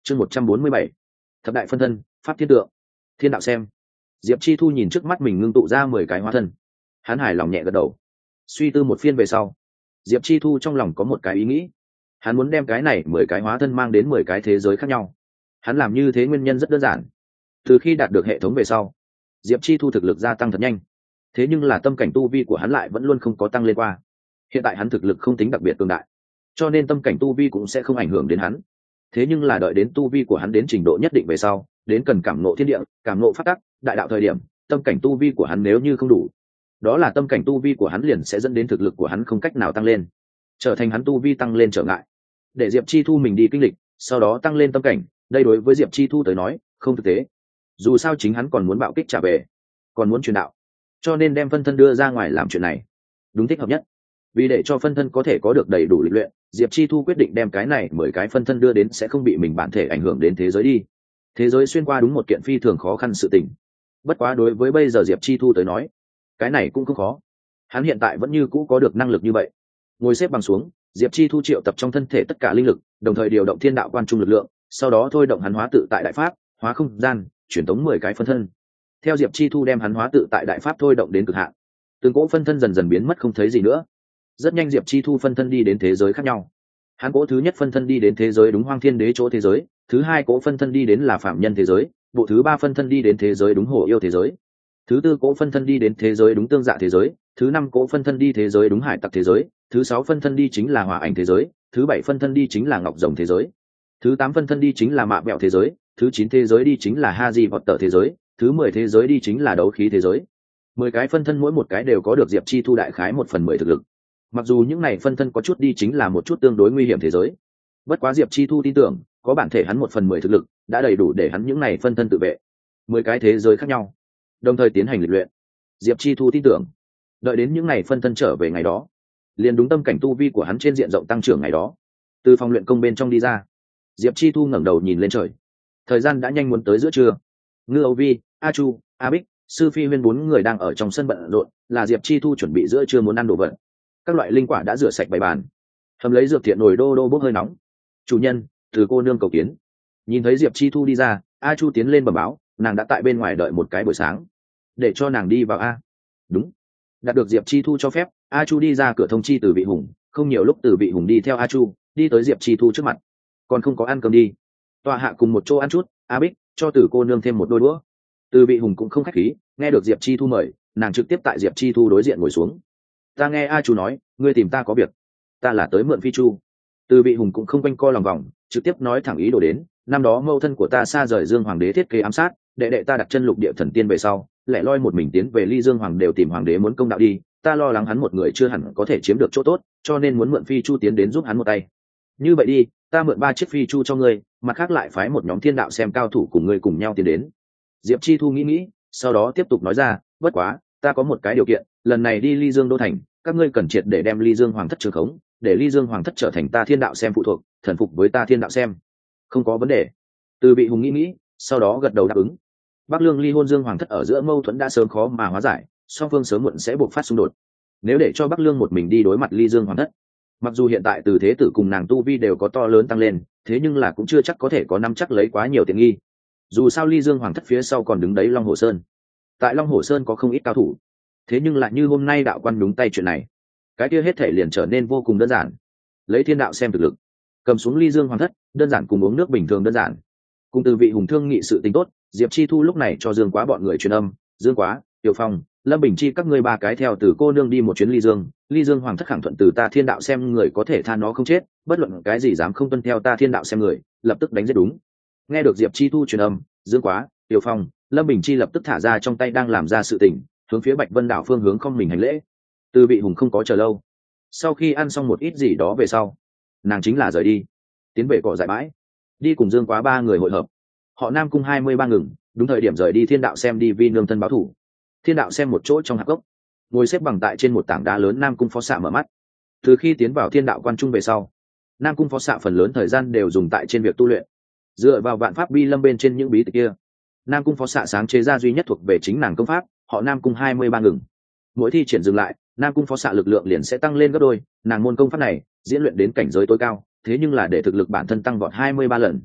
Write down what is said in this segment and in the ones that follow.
chương 147, thập đại phân thân, pháp thiên tượng, thiên đạo xem. Diệp Chi Thu nhìn trước mắt mình ngưng tụ ra 10 cái hóa thân, hắn hài lòng nhẹ gật đầu. Suy tư một phiên về sau, Diệp Chi Thu trong lòng có một cái ý nghĩ, hắn muốn đem cái này 10 cái hóa thân mang đến 10 cái thế giới khác nhau. Hắn làm như thế nguyên nhân rất đơn giản, từ khi đạt được hệ thống về sau, Diệp Chi Thu thực lực gia tăng thật nhanh, thế nhưng là tâm cảnh tu vi của hắn lại vẫn luôn không có tăng lên qua. Hiện tại hắn thực lực không tính đặc biệt cường đại, cho nên tâm cảnh tu vi cũng sẽ không ảnh hưởng đến hắn. Thế nhưng là đợi đến tu vi của hắn đến trình độ nhất định về sau, đến cần cảm ngộ thiên địa, cảm ngộ pháp tắc, đại đạo thời điểm, tâm cảnh tu vi của hắn nếu như không đủ, đó là tâm cảnh tu vi của hắn liền sẽ dẫn đến thực lực của hắn không cách nào tăng lên, trở thành hắn tu vi tăng lên trở ngại. Để Diệp Chi Thu mình đi kinh lịch, sau đó tăng lên tâm cảnh, đây đối với Diệp Chi Thu tới nói không thực tế. Dù sao chính hắn còn muốn bạo kích trả về, còn muốn truyền đạo, cho nên đem phân thân đưa ra ngoài làm chuyện này đúng thích hợp nhất. Vì để cho phân thân có thể có được đầy đủ lịch luyện, Diệp Chi Thu quyết định đem cái này 10 cái phân thân đưa đến sẽ không bị mình bản thể ảnh hưởng đến thế giới đi. Thế giới xuyên qua đúng một kiện phi thường khó khăn sự tình. Bất quá đối với bây giờ Diệp Chi Thu tới nói, cái này cũng không khó. Hắn hiện tại vẫn như cũ có được năng lực như vậy. Ngồi xếp bằng xuống, Diệp Chi Thu triệu tập trong thân thể tất cả linh lực, đồng thời điều động thiên đạo quan trung lực lượng, sau đó thôi động hắn hóa tự tại đại pháp, hóa không gian, chuyển tống 10 cái phân thân. Theo Diệp Chi Thu đem hắn hóa tự tại đại pháp thôi động đến cực hạn, từng cỗ phân thân dần dần biến mất không thấy gì nữa. Rất nhanh Diệp Chi Thu phân thân đi đến thế giới khác nhau. Hắn cỗ thứ nhất phân thân đi đến thế giới đúng Hoang Thiên Đế chỗ thế giới, thứ hai cỗ phân thân đi đến là phạm nhân thế giới, bộ thứ ba phân thân đi đến thế giới đúng Hổ Yêu thế giới, thứ tư cỗ phân thân đi đến thế giới đúng Tương Dạ thế giới, thứ năm cỗ phân thân đi thế giới đúng Hải Tặc thế giới, thứ sáu phân thân đi chính là Hỏa Ảnh thế giới, thứ bảy phân thân đi chính là Ngọc Rồng thế giới, thứ tám phân thân đi chính là Mạ Bẹo thế giới, thứ chín thế giới đi chính là Haji Vọt Tở thế giới, thứ 10 thế giới đi chính là Đấu Khí thế giới. 10 cái phân thân mỗi một cái đều có được Diệp Chi Thu đại khái 1/10 thực lực. Mặc dù những này phân thân có chút đi chính là một chút tương đối nguy hiểm thế giới, bất quá Diệp Chi Thu tin tưởng có bản thể hắn 1/10 thực lực đã đầy đủ để hắn những này phân thân tự vệ. 10 cái thế giới khác nhau, đồng thời tiến hành lịch luyện. Diệp Chi Thu tin tưởng, đợi đến những này phân thân trở về ngày đó, liền đúng tâm cảnh tu vi của hắn trên diện rộng tăng trưởng ngày đó. Từ phòng luyện công bên trong đi ra, Diệp Chi Thu ngẩng đầu nhìn lên trời. Thời gian đã nhanh muốn tới giữa trưa. Ngư Âu Vi, A Chu, A Bích, Sư Phi Huyên 4 người đang ở trong sân bận rộn, là Diệp Chi Thu chuẩn bị giữa trưa muốn ăn đồ vật. Các loại linh quả đã rửa sạch bày bàn, hầm lấy dược thiện nồi đô đô bốc hơi nóng. Chủ nhân, từ cô nương cầu kiến. Nhìn thấy Diệp Chi Thu đi ra, A Chu tiến lên bẩm báo, nàng đã tại bên ngoài đợi một cái buổi sáng, để cho nàng đi vào. A, đúng. Đạt được Diệp Chi Thu cho phép, A Chu đi ra cửa thông chi Từ Vị Hùng. Không nhiều lúc Từ Vị Hùng đi theo A Chu đi tới Diệp Chi Thu trước mặt. Còn không có ăn cơm đi, tọa hạ cùng một chỗ ăn chút. A Bích, cho Từ cô nương thêm một đôi đũa. Từ Vị Hùng cũng không khách khí, nghe được Diệp Chi Thu mời, nàng trực tiếp tại Diệp Chi Thu đối diện ngồi xuống. Ta nghe A Chu nói, ngươi tìm ta có việc. Ta là tới mượn phi chu. Từ Vị Hùng cũng không quanh co lòng vòng, trực tiếp nói thẳng ý đồ đến. Năm đó mâu thân của ta xa rời Dương Hoàng đế thiết kế ám sát, đệ đệ ta đặt chân lục địa thần tiên về sau, lẻ loi một mình tiến về Ly Dương Hoàng đều tìm Hoàng đế muốn công đạo đi. Ta lo lắng hắn một người chưa hẳn có thể chiếm được chỗ tốt, cho nên muốn mượn phi chu tiến đến giúp hắn một tay. Như vậy đi, ta mượn 3 chiếc phi chu cho ngươi, mặt khác lại phái một nhóm thiên đạo xem cao thủ cùng ngươi cùng nhau tiến đến. Diệp Chi Thu nghĩ, sau đó tiếp tục nói ra, bất quá, ta có một cái điều kiện, lần này đi Ly Dương đô thành, các ngươi cần triệt để đem Ly Dương Hoàng thất trường khống, để Ly Dương Hoàng thất trở thành ta thiên đạo xem phụ thuộc, thần phục với ta thiên đạo xem. Không có vấn đề. Từ Vị Hùng nghĩ, sau đó gật đầu đáp ứng. Bắc Lương ly hôn Dương Hoàng thất ở giữa mâu thuẫn đã sớm khó mà hóa giải, song phương sớm muộn sẽ buộc phát xung đột. Nếu để cho Bắc Lương một mình đi đối mặt Ly Dương Hoàng thất, mặc dù hiện tại Từ Thế Tử cùng nàng tu vi đều có to lớn tăng lên, thế nhưng là cũng chưa chắc có thể có nắm chắc lấy quá nhiều tiện nghi. Dù sao Ly Dương Hoàng thất phía sau còn đứng đấy Long Hồ Sơn, tại Long Hồ Sơn có không ít cao thủ, thế nhưng lại như hôm nay đạo quan đúng tay chuyện này, cái kia hết thể liền trở nên vô cùng đơn giản. Lấy thiên đạo xem thực lực, cầm xuống Ly Dương Hoàng thất, đơn giản cùng uống nước bình thường đơn giản. Cùng Từ Vị Hùng thương nghị sự tính tốt, Diệp Chi Thu lúc này cho Dương Quá bọn người truyền âm, Dương Quá, Tiểu Phong, Lâm Bình Chi các ngươi 3 cái theo Từ cô nương đi một chuyến Ly Dương Hoàng thất khẳng thuận từ ta thiên đạo xem người có thể tha nó không chết, bất luận cái gì dám không tuân theo ta thiên đạo xem người, lập tức đánh giết đúng. Nghe được Diệp Chi Thu truyền âm, Dương Quá, Tiểu Phong, Lâm Bình Chi lập tức thả ra trong tay đang làm ra sự tình, hướng phía Bạch Vân đảo phương hướng không mình hành lễ. Từ Vị Hùng không có chờ lâu, sau khi ăn xong một ít gì đó về sau, nàng chính là rời đi, tiến về cỏ dại bãi, đi cùng Dương Quá 3 người hội hợp. Họ Nam Cung 23 ngừng, đúng thời điểm rời đi thiên đạo xem đi vi nương thân báo thủ. Thiên đạo xem một chỗ trong hạp gốc, ngồi xếp bằng tại trên một tảng đá lớn, Nam Cung Phó Xạ mở mắt. Từ khi tiến vào thiên đạo quan trung về sau, Nam Cung Phó Xạ phần lớn thời gian đều dùng tại trên việc tu luyện, dựa vào vạn pháp bi lâm bên trên những bí tịch kia. Nam Cung Phó Xạ sáng chế ra duy nhất thuộc về chính nàng công pháp, họ Nam Cung 23 ngừng. Mỗi thi triển dừng lại, Nam Cung Phó Xạ lực lượng liền sẽ tăng lên gấp đôi. Nàng môn công pháp này diễn luyện đến cảnh giới tối cao, thế nhưng là để thực lực bản thân tăng vọt 23 lần.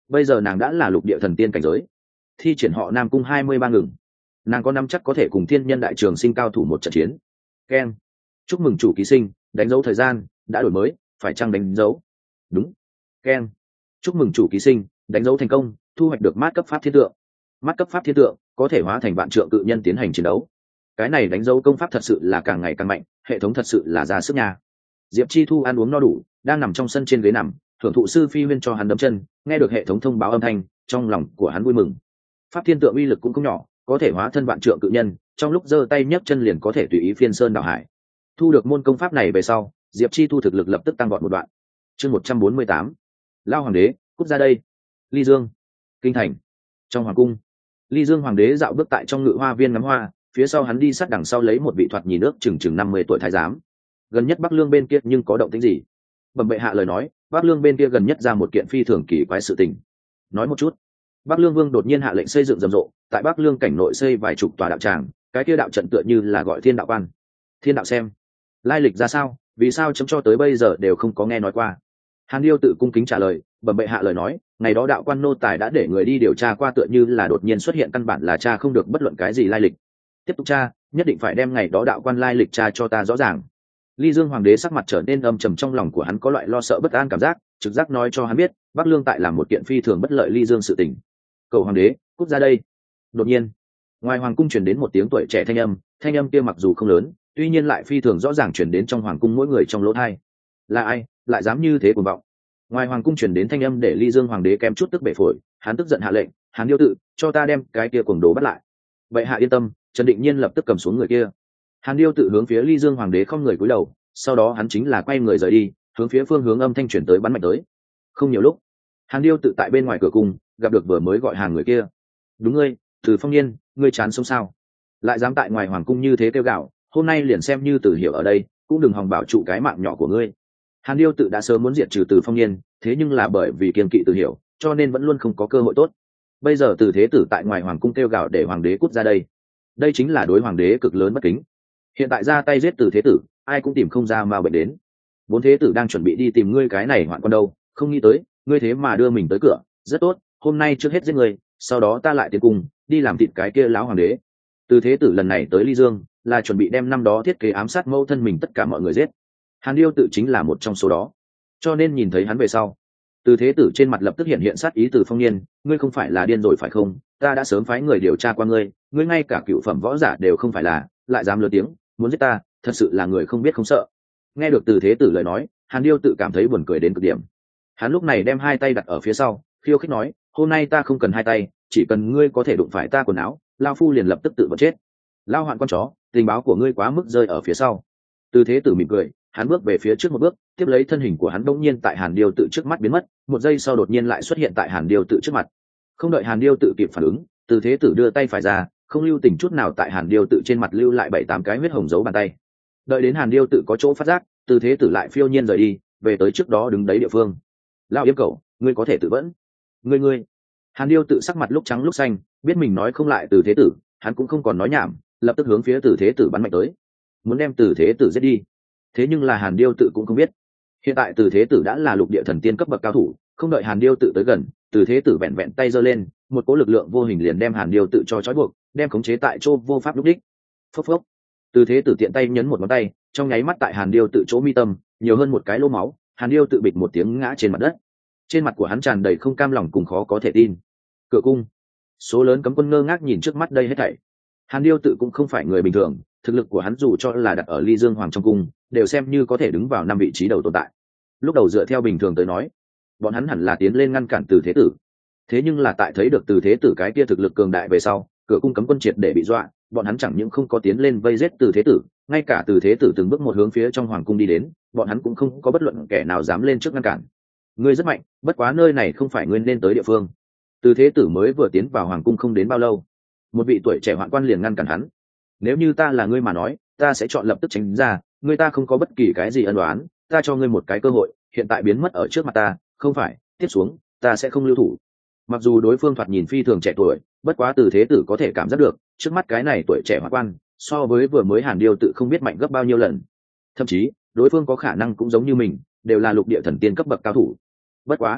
bây giờ nàng đã là lục địa thần tiên cảnh giới, thi triển họ Nam Cung 23 ngừng, nàng có nắm chắc có thể cùng thiên nhân đại trường sinh cao thủ một trận chiến. Keng, chúc mừng chủ ký sinh, đánh dấu thời gian đã đổi mới, phải chăng đánh dấu? Đúng. Keng, chúc mừng chủ ký sinh, đánh dấu thành công, thu hoạch được mát cấp pháp thiên tượng. Mát cấp pháp thiên tượng có thể hóa thành vạn trượng cự nhân tiến hành chiến đấu. Cái này đánh dấu công pháp thật sự là càng ngày càng mạnh, hệ thống thật sự là ra sức nha. Diệp Chi Thu ăn uống no đủ, đang nằm trong sân trên ghế nằm, thưởng thụ sư phi huyên cho hắn đấm chân, nghe được hệ thống thông báo âm thanh, trong lòng của hắn vui mừng. Pháp thiên tượng uy lực cũng không nhỏ, có thể hóa thân vạn trượng cự nhân, trong lúc giơ tay nhấc chân liền có thể tùy ý phiên sơn đảo hải. Thu được môn công pháp này về sau, Diệp Chi Thu thực lực lập tức tăng vọt một đoạn. Chương 148. Lao hoàng đế, cút ra đây. Ly Dương, kinh thành. Trong hoàng cung, Ly Dương hoàng đế dạo bước tại trong ngự hoa viên ngắm hoa, phía sau hắn đi sát đằng sau lấy một vị thoạt nhìn nước chừng 50 tuổi thái giám. Gần nhất Bắc Lương bên kia nhưng có động tĩnh gì? Bẩm bệ hạ lời nói, Bắc Lương bên kia gần nhất ra một kiện phi thường kỳ quái sự tình. Nói một chút. Bắc Lương Vương đột nhiên hạ lệnh xây dựng rầm rộ, tại Bắc Lương cảnh nội xây vài chục tòa đạo tràng, cái kia đạo trận tựa như là gọi Thiên đạo quan. Thiên đạo xem, lai lịch ra sao, vì sao chấm cho tới bây giờ đều không có nghe nói qua. Hàn Điêu tự cung kính trả lời, bẩm bệ hạ lời nói, ngày đó đạo quan nô tài đã để người đi điều tra qua, tựa như là đột nhiên xuất hiện, căn bản là tra không được bất luận cái gì lai lịch. Tiếp tục tra, nhất định phải đem ngày đó đạo quan lai lịch tra cho ta rõ ràng. Ly Dương hoàng đế sắc mặt trở nên âm trầm, trong lòng của hắn có loại lo sợ bất an cảm giác, trực giác nói cho hắn biết, Bắc Lương tại làm một kiện phi thường bất lợi Ly Dương sự tình. Cầu hoàng đế, cút ra đây. Đột nhiên, ngoài hoàng cung truyền đến một tiếng tuổi trẻ thanh âm kia mặc dù không lớn, tuy nhiên lại phi thường rõ ràng truyền đến trong hoàng cung mỗi người trong lỗ tai. Là ai, lại dám như thế cuồng vọng? Ngoài hoàng cung truyền đến thanh âm để Ly Dương hoàng đế kém chút tức bể phổi, hắn tức giận hạ lệnh, Hàn Điêu tự, cho ta đem cái kia cuồng đồ bắt lại. Vậy hạ yên tâm, Trần Định Nhiên lập tức cầm xuống người kia. Hàn Điêu tự hướng phía Ly Dương hoàng đế không người cúi đầu, sau đó hắn chính là quay người rời đi, hướng phía phương hướng âm thanh truyền tới bắn mạnh tới. Không nhiều lúc, Hàn Điêu tự tại bên ngoài cửa cung gặp được vừa mới gọi hàng người kia. Đúng ngươi, Từ Phong Niên, ngươi chán sống sao? Lại dám tại ngoài hoàng cung như thế kêu gạo, hôm nay liền xem như Từ Hiểu ở đây, cũng đừng hòng bảo trụ cái mạng nhỏ của ngươi. Hàn Điêu tự đã sớm muốn diệt trừ Từ Phong Niên, thế nhưng là bởi vì kiên kỵ Từ Hiểu, cho nên vẫn luôn không có cơ hội tốt. Bây giờ Từ Thế Tử tại ngoài hoàng cung kêu gạo để hoàng đế cút ra đây, đây chính là đối hoàng đế cực lớn bất kính. Hiện tại ra tay giết Từ Thế Tử, ai cũng tìm không ra mà bệnh đến. Bốn Thế Tử đang chuẩn bị đi tìm ngươi cái này hoạn con đâu, không nghĩ tới ngươi thế mà đưa mình tới cửa. Rất tốt, hôm nay trước hết giết ngươi, sau đó ta lại tiến cung đi làm thịt cái kia lão hoàng đế. Từ Thế Tử lần này tới Ly Dương là chuẩn bị đem năm đó thiết kế ám sát mẫu thân mình tất cả mọi người giết. Hàn Điêu tự chính là một trong số đó, cho nên nhìn thấy hắn về sau, Từ Thế Tử trên mặt lập tức hiện sát ý. Từ Phong Niên, ngươi không phải là điên rồi phải không? Ta đã sớm phái người điều tra qua ngươi, ngươi ngay cả cựu phẩm võ giả đều không phải là, lại dám lớn tiếng muốn giết ta, thật sự là người không biết không sợ. Nghe được Từ Thế Tử lời nói, Hàn Điêu tự cảm thấy buồn cười đến cực điểm. Hắn lúc này đem hai tay đặt ở phía sau, khiêu khích nói, hôm nay ta không cần hai tay, chỉ cần ngươi có thể đụng phải ta quần áo, lao phu liền lập tức tự vật chết. Lao hoạn con chó, tình báo của ngươi quá mức rơi ở phía sau. Từ Thế Tử mỉm cười, hắn bước về phía trước một bước, tiếp lấy thân hình của hắn đột nhiên tại Hàn Điêu tự trước mắt biến mất, một giây sau đột nhiên lại xuất hiện tại Hàn Điêu tự trước mặt. Không đợi Hàn Điêu tự kịp phản ứng, Từ Thế Tử đưa tay phải ra, không lưu tình chút nào tại Hàn Điêu tự trên mặt lưu lại 7-8 cái huyết hồng dấu bàn tay. Đợi đến Hàn Điêu tự có chỗ phát giác, Từ Thế Tử lại phiêu nhiên rời đi, về tới trước đó đứng đấy địa phương. Lão yếm cẩu, ngươi có thể tự vẫn. Ngươi. Hàn Điêu tự sắc mặt lúc trắng lúc xanh, biết mình nói không lại Từ Thế Tử, hắn cũng không còn nói nhảm, lập tức hướng phía Từ Thế Tử bắn mạnh tới, muốn đem Từ Thế Tử giết đi. Thế nhưng là Hàn Điêu tự cũng không biết, hiện tại Từ Thế Tử đã là lục địa thần tiên cấp bậc cao thủ, không đợi Hàn Điêu tự tới gần, Từ Thế Tử vẹn vẹn tay giơ lên, một cỗ lực lượng vô hình liền đem Hàn Điêu tự cho trói buộc, đem khống chế tại chỗ vô pháp lúc đích. Phốc phốc. Từ Thế Tử tiện tay nhấn một ngón tay, trong nháy mắt tại Hàn Điêu tự chỗ mi tâm nhiều hơn một cái lỗ máu, Hàn Điêu tự bịch một tiếng ngã trên mặt đất. Trên mặt của hắn tràn đầy không cam lòng cùng khó có thể tin. Cửa cung, số lớn cấm quân ngơ ngác nhìn trước mắt đây hết thảy. Hàn Điêu tự cũng không phải người bình thường, thực lực của hắn dù cho là đặt ở Ly Dương Hoàng trong cung, đều xem như có thể đứng vào 5 vị trí đầu tồn tại. Lúc đầu dựa theo bình thường tới nói, bọn hắn hẳn là tiến lên ngăn cản Từ Thế Tử. Thế nhưng là tại thấy được Từ Thế Tử cái kia thực lực cường đại về sau, cửa cung cấm quân triệt để bị dọa, bọn hắn chẳng những không có tiến lên vây giết Từ Thế Tử, ngay cả Từ Thế Tử từng bước một hướng phía trong hoàng cung đi đến, bọn hắn cũng không có bất luận kẻ nào dám lên trước ngăn cản. Ngươi rất mạnh, bất quá nơi này không phải ngươi nên tới địa phương. Từ Thế Tử mới vừa tiến vào hoàng cung không đến bao lâu, một vị tuổi trẻ hoạn quan liền ngăn cản hắn. Nếu như ta là ngươi mà nói, ta sẽ chọn lập tức tránh ra, ngươi ta không có bất kỳ cái gì ân oán, ta cho ngươi một cái cơ hội, hiện tại biến mất ở trước mặt ta, không phải, tiếp xuống, ta sẽ không lưu thủ. Mặc dù đối phương thoạt nhìn phi thường trẻ tuổi, bất quá Từ Thế Tử có thể cảm giác được, trước mắt cái này tuổi trẻ hoạn quan, so với vừa mới Hàn Điêu tự không biết mạnh gấp bao nhiêu lần. Thậm chí, đối phương có khả năng cũng giống như mình, đều là lục địa thần tiên cấp bậc cao thủ. Bất quá,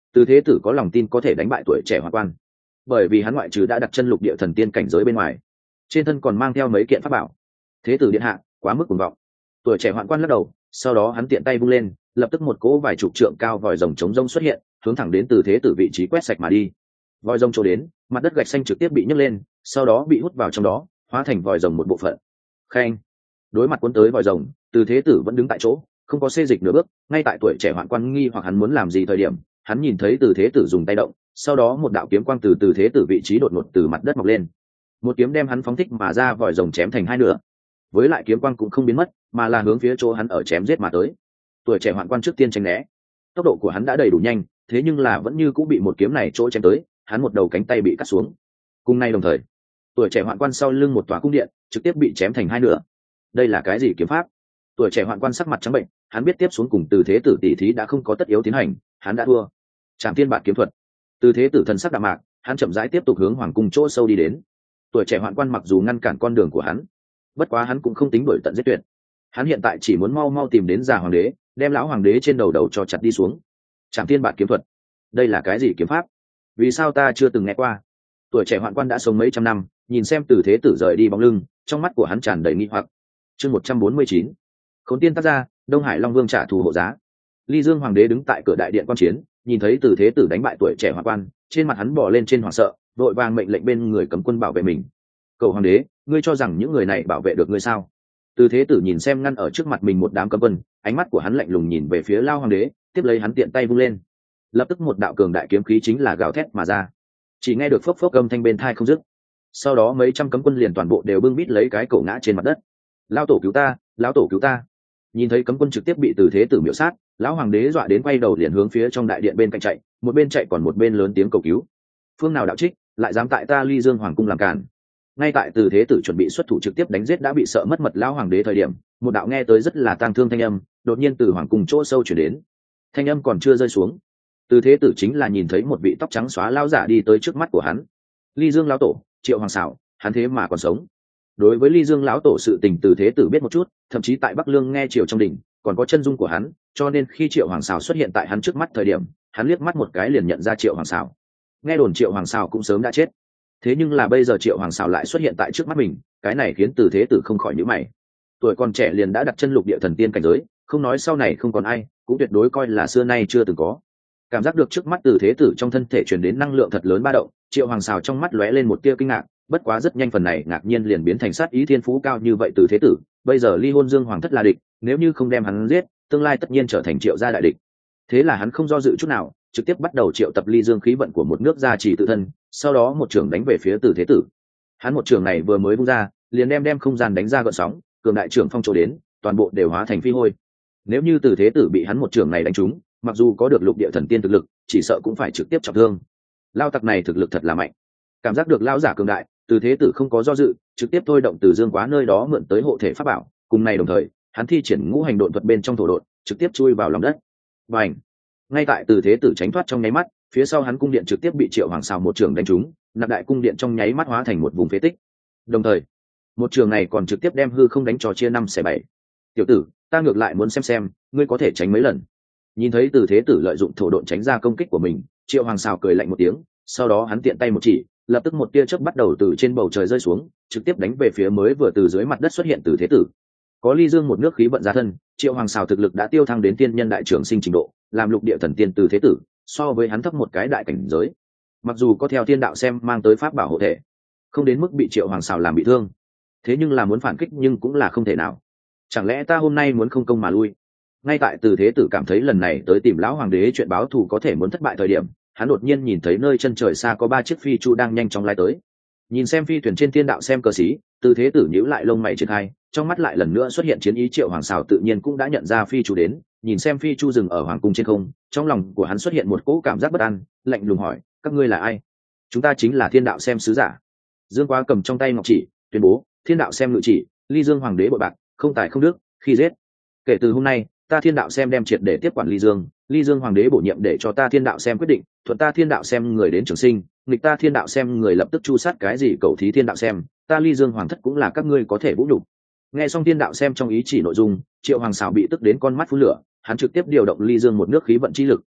Từ thế tử có lòng tin có thể đánh bại tuổi trẻ hoạn quan, bởi vì hắn ngoại trừ đã đặt chân lục địa thần tiên cảnh giới bên ngoài, trên thân còn mang theo mấy kiện pháp bảo. Thế tử điện hạ quá mức cuồng vọng. Tuổi trẻ hoạn quan lắc đầu, sau đó hắn tiện tay vung lên, lập tức một cỗ vài chục trượng cao vòi rồng chống rông xuất hiện, hướng thẳng đến từ thế tử vị trí quét sạch mà đi. Vòi rồng trổ đến, mặt đất gạch xanh trực tiếp bị nhấc lên, sau đó bị hút vào trong đó, hóa thành vòi rồng một bộ phận. Khen. Đối mặt cuốn tới vòi rồng, từ thế tử vẫn đứng tại chỗ, không có xê dịch nửa bước. Ngay tại tuổi trẻ hoạn quan nghi hoặc hắn muốn làm gì thời điểm, hắn nhìn thấy từ thế tử dùng tay động, sau đó một đạo kiếm quang từ thế tử vị trí đột ngột từ mặt đất mọc lên, một kiếm đem hắn phóng thích mà ra, vòi rồng chém thành hai nửa. Với lại kiếm quang cũng không biến mất, mà là hướng phía chỗ hắn ở chém giết mà tới. Tuổi trẻ hoạn quan trước tiên tránh né, tốc độ của hắn đã đầy đủ nhanh, thế nhưng là vẫn như cũng bị một kiếm này chỗ chém tới, hắn một đầu cánh tay bị cắt xuống. Cùng nay đồng thời, tuổi trẻ hoạn quan sau lưng một tòa cung điện trực tiếp bị chém thành hai nửa. Đây là cái gì kiếm pháp? Tuổi trẻ hoạn quan sắc mặt trắng bệnh, hắn biết tiếp xuống cùng từ thế tử tỷ thí đã không có tất yếu tiến hành, hắn đã thua. Trảm tiên bạt kiếm thuật. Từ thế tử thần sắc đạm mạc, hắn chậm rãi tiếp tục hướng hoàng cung chỗ sâu đi đến. Tuổi trẻ hoạn quan mặc dù ngăn cản con đường của hắn, bất quá hắn cũng không tính đuổi tận giết tuyệt. Hắn hiện tại chỉ muốn mau mau tìm đến già hoàng đế, đem lão hoàng đế trên đầu cho chặt đi xuống. Trảm tiên bạt kiếm thuật. Đây là cái gì kiếm pháp? Vì sao ta chưa từng nghe qua? Tuổi trẻ hoạn quan đã sống mấy trăm năm, nhìn xem từ thế tử rời đi bóng lưng, trong mắt của hắn tràn đầy nghi hoặc. Chương 149. Khốn tiên tác ra, Đông Hải Long Vương trả thù hộ giá. Ly Dương hoàng đế đứng tại cửa đại điện quan chiến, nhìn thấy từ thế tử đánh bại tuổi trẻ hoạn quan, trên mặt hắn bò lên trên hoảng sợ, vội vàng mệnh lệnh bên người cấm quân bảo vệ mình. Cầu hoàng đế, ngươi cho rằng những người này bảo vệ được ngươi sao? Từ thế tử nhìn xem ngăn ở trước mặt mình một đám cấm quân, ánh mắt của hắn lạnh lùng nhìn về phía lao hoàng đế, tiếp lấy hắn tiện tay vung lên, lập tức một đạo cường đại kiếm khí chính là gào thét mà ra. Chỉ nghe được phốc phốc âm thanh bên tai không dứt, sau đó mấy trăm cấm quân liền toàn bộ đều bưng bít lấy cái cổ ngã trên mặt đất. Lão tổ cứu ta, lão tổ cứu ta! Nhìn thấy cấm quân trực tiếp bị từ thế tử miểu sát, lão hoàng đế dọa đến quay đầu liền hướng phía trong đại điện bên cạnh chạy, một bên chạy còn một bên lớn tiếng cầu cứu. Phương nào đạo trích lại dám tại ta Ly Dương hoàng cung làm cản? Ngay tại từ thế tử chuẩn bị xuất thủ trực tiếp đánh giết đã bị sợ mất mật lão hoàng đế thời điểm, một đạo nghe tới rất là tang thương thanh âm đột nhiên từ hoàng cung chỗ sâu chuyển đến. Thanh âm còn chưa rơi xuống, từ thế tử chính là nhìn thấy một vị tóc trắng xóa lão giả đi tới trước mắt của hắn. Ly Dương lão tổ, Triệu Hoàng Sảo, hắn thế mà còn sống. Đối với Ly Dương lão tổ sự tình từ thế tử biết một chút, thậm chí tại Bắc Lương nghe Triệu trong đỉnh còn có chân dung của hắn, cho nên khi Triệu Hoàng Sảo xuất hiện tại hắn trước mắt thời điểm, hắn liếc mắt một cái liền nhận ra Triệu Hoàng Sảo. Nghe đồn Triệu Hoàng Sảo cũng sớm đã chết, thế nhưng là bây giờ Triệu Hoàng Sảo lại xuất hiện tại trước mắt mình, cái này khiến từ thế tử không khỏi nhíu mày. Tuổi còn trẻ liền đã đặt chân lục địa thần tiên cảnh giới, không nói sau này không còn ai, cũng tuyệt đối coi là xưa nay chưa từng có. Cảm giác được trước mắt từ thế tử trong thân thể truyền đến năng lượng thật lớn ba động, Triệu Hoàng Sảo trong mắt lóe lên một tia kinh ngạc, bất quá rất nhanh phần này ngạc nhiên liền biến thành sát ý. Thiên phú cao như vậy từ thế tử, bây giờ ly hôn Dương hoàng thất là địch, nếu như không đem hắn giết, tương lai tất nhiên trở thành Triệu gia đại địch. Thế là hắn không do dự chút nào, trực tiếp bắt đầu triệu tập ly dương khí vận của một nước gia trì tự thân, sau đó một trường đánh về phía từ thế tử. Hắn một trường này vừa mới vung ra, liền đem không gian đánh ra gợn sóng, cường đại trưởng phong trổ đến, toàn bộ đều hóa thành phi hôi. Nếu như từ thế tử bị hắn một trường này đánh trúng, mặc dù có được lục địa thần tiên thực lực, chỉ sợ cũng phải trực tiếp trọng thương. Lao tặc này thực lực thật là mạnh. Cảm giác được lão giả cường đại, từ thế tử không có do dự, trực tiếp thôi động từ dương quá nơi đó mượn tới hộ thể pháp bảo, cùng này đồng thời, hắn thi triển ngũ hành độn thuật bên trong thổ độn, trực tiếp chui vào lòng đất. Bành! Ngay tại từ thế tử tránh thoát trong nháy mắt, phía sau hắn cung điện trực tiếp bị Triệu Hoàng Sảo một trường đánh trúng, nạp đại cung điện trong nháy mắt hóa thành một vùng phế tích. Đồng thời, một trường này còn trực tiếp đem hư không đánh cho chia 5/7. Tiểu tử, ta ngược lại muốn xem ngươi có thể tránh mấy lần. Nhìn thấy từ thế tử lợi dụng thổ độn tránh ra công kích của mình, Triệu Hoàng Sảo cười lạnh một tiếng, sau đó hắn tiện tay một chỉ, lập tức một tia chớp bắt đầu từ trên bầu trời rơi xuống, trực tiếp đánh về phía mới vừa từ dưới mặt đất xuất hiện từ thế tử. Có ly dương một nước khí vận gia thân, Triệu Hoàng Sảo thực lực đã tiêu thăng đến tiên nhân đại trưởng sinh trình độ, làm lục địa thần tiên từ thế tử, so với hắn thấp một cái đại cảnh giới. Mặc dù có theo thiên đạo xem mang tới pháp bảo hộ thể, không đến mức bị Triệu Hoàng Sảo làm bị thương, thế nhưng là muốn phản kích nhưng cũng là không thể nào. Chẳng lẽ ta hôm nay muốn không công mà lui? Ngay tại từ thế tử cảm thấy lần này tới tìm lão hoàng đế chuyện báo thù có thể muốn thất bại thời điểm, hắn đột nhiên nhìn thấy nơi chân trời xa có 3 chiếc phi chu đang nhanh chóng lái tới. Nhìn xem phi thuyền trên thiên đạo xem cờ xí, từ thế tử nhíu lại lông mày triển khai, trong mắt lại lần nữa xuất hiện chiến ý. Triệu Hoàng Sảo tự nhiên cũng đã nhận ra phi chu đến, nhìn xem phi chu dừng ở hoàng cung trên không, trong lòng của hắn xuất hiện một cỗ cảm giác bất an, lạnh lùng hỏi: các ngươi là ai? Chúng ta chính là thiên đạo xem sứ giả. Dương Quá cầm trong tay ngọc chỉ, tuyên bố: thiên đạo xem ngự chỉ, ly dương hoàng đế bội bạc, không tài không đức, khi giết. Kể từ hôm nay, ta thiên đạo xem đem triệt để tiếp quản ly dương hoàng đế bổ nhiệm để cho ta thiên đạo xem quyết định, thuận ta thiên đạo xem người đến trường sinh, nghịch ta thiên đạo xem người lập tức chu sát. Cái gì cầu thí thiên đạo xem, ta ly dương hoàng thất cũng là các ngươi có thể vũ nhục. Nghe xong thiên đạo xem trong ý chỉ nội dung, Triệu Hoàng Sảo bị tức đến con mắt phun lửa, hắn trực tiếp điều động ly dương một nước khí vận chi lực,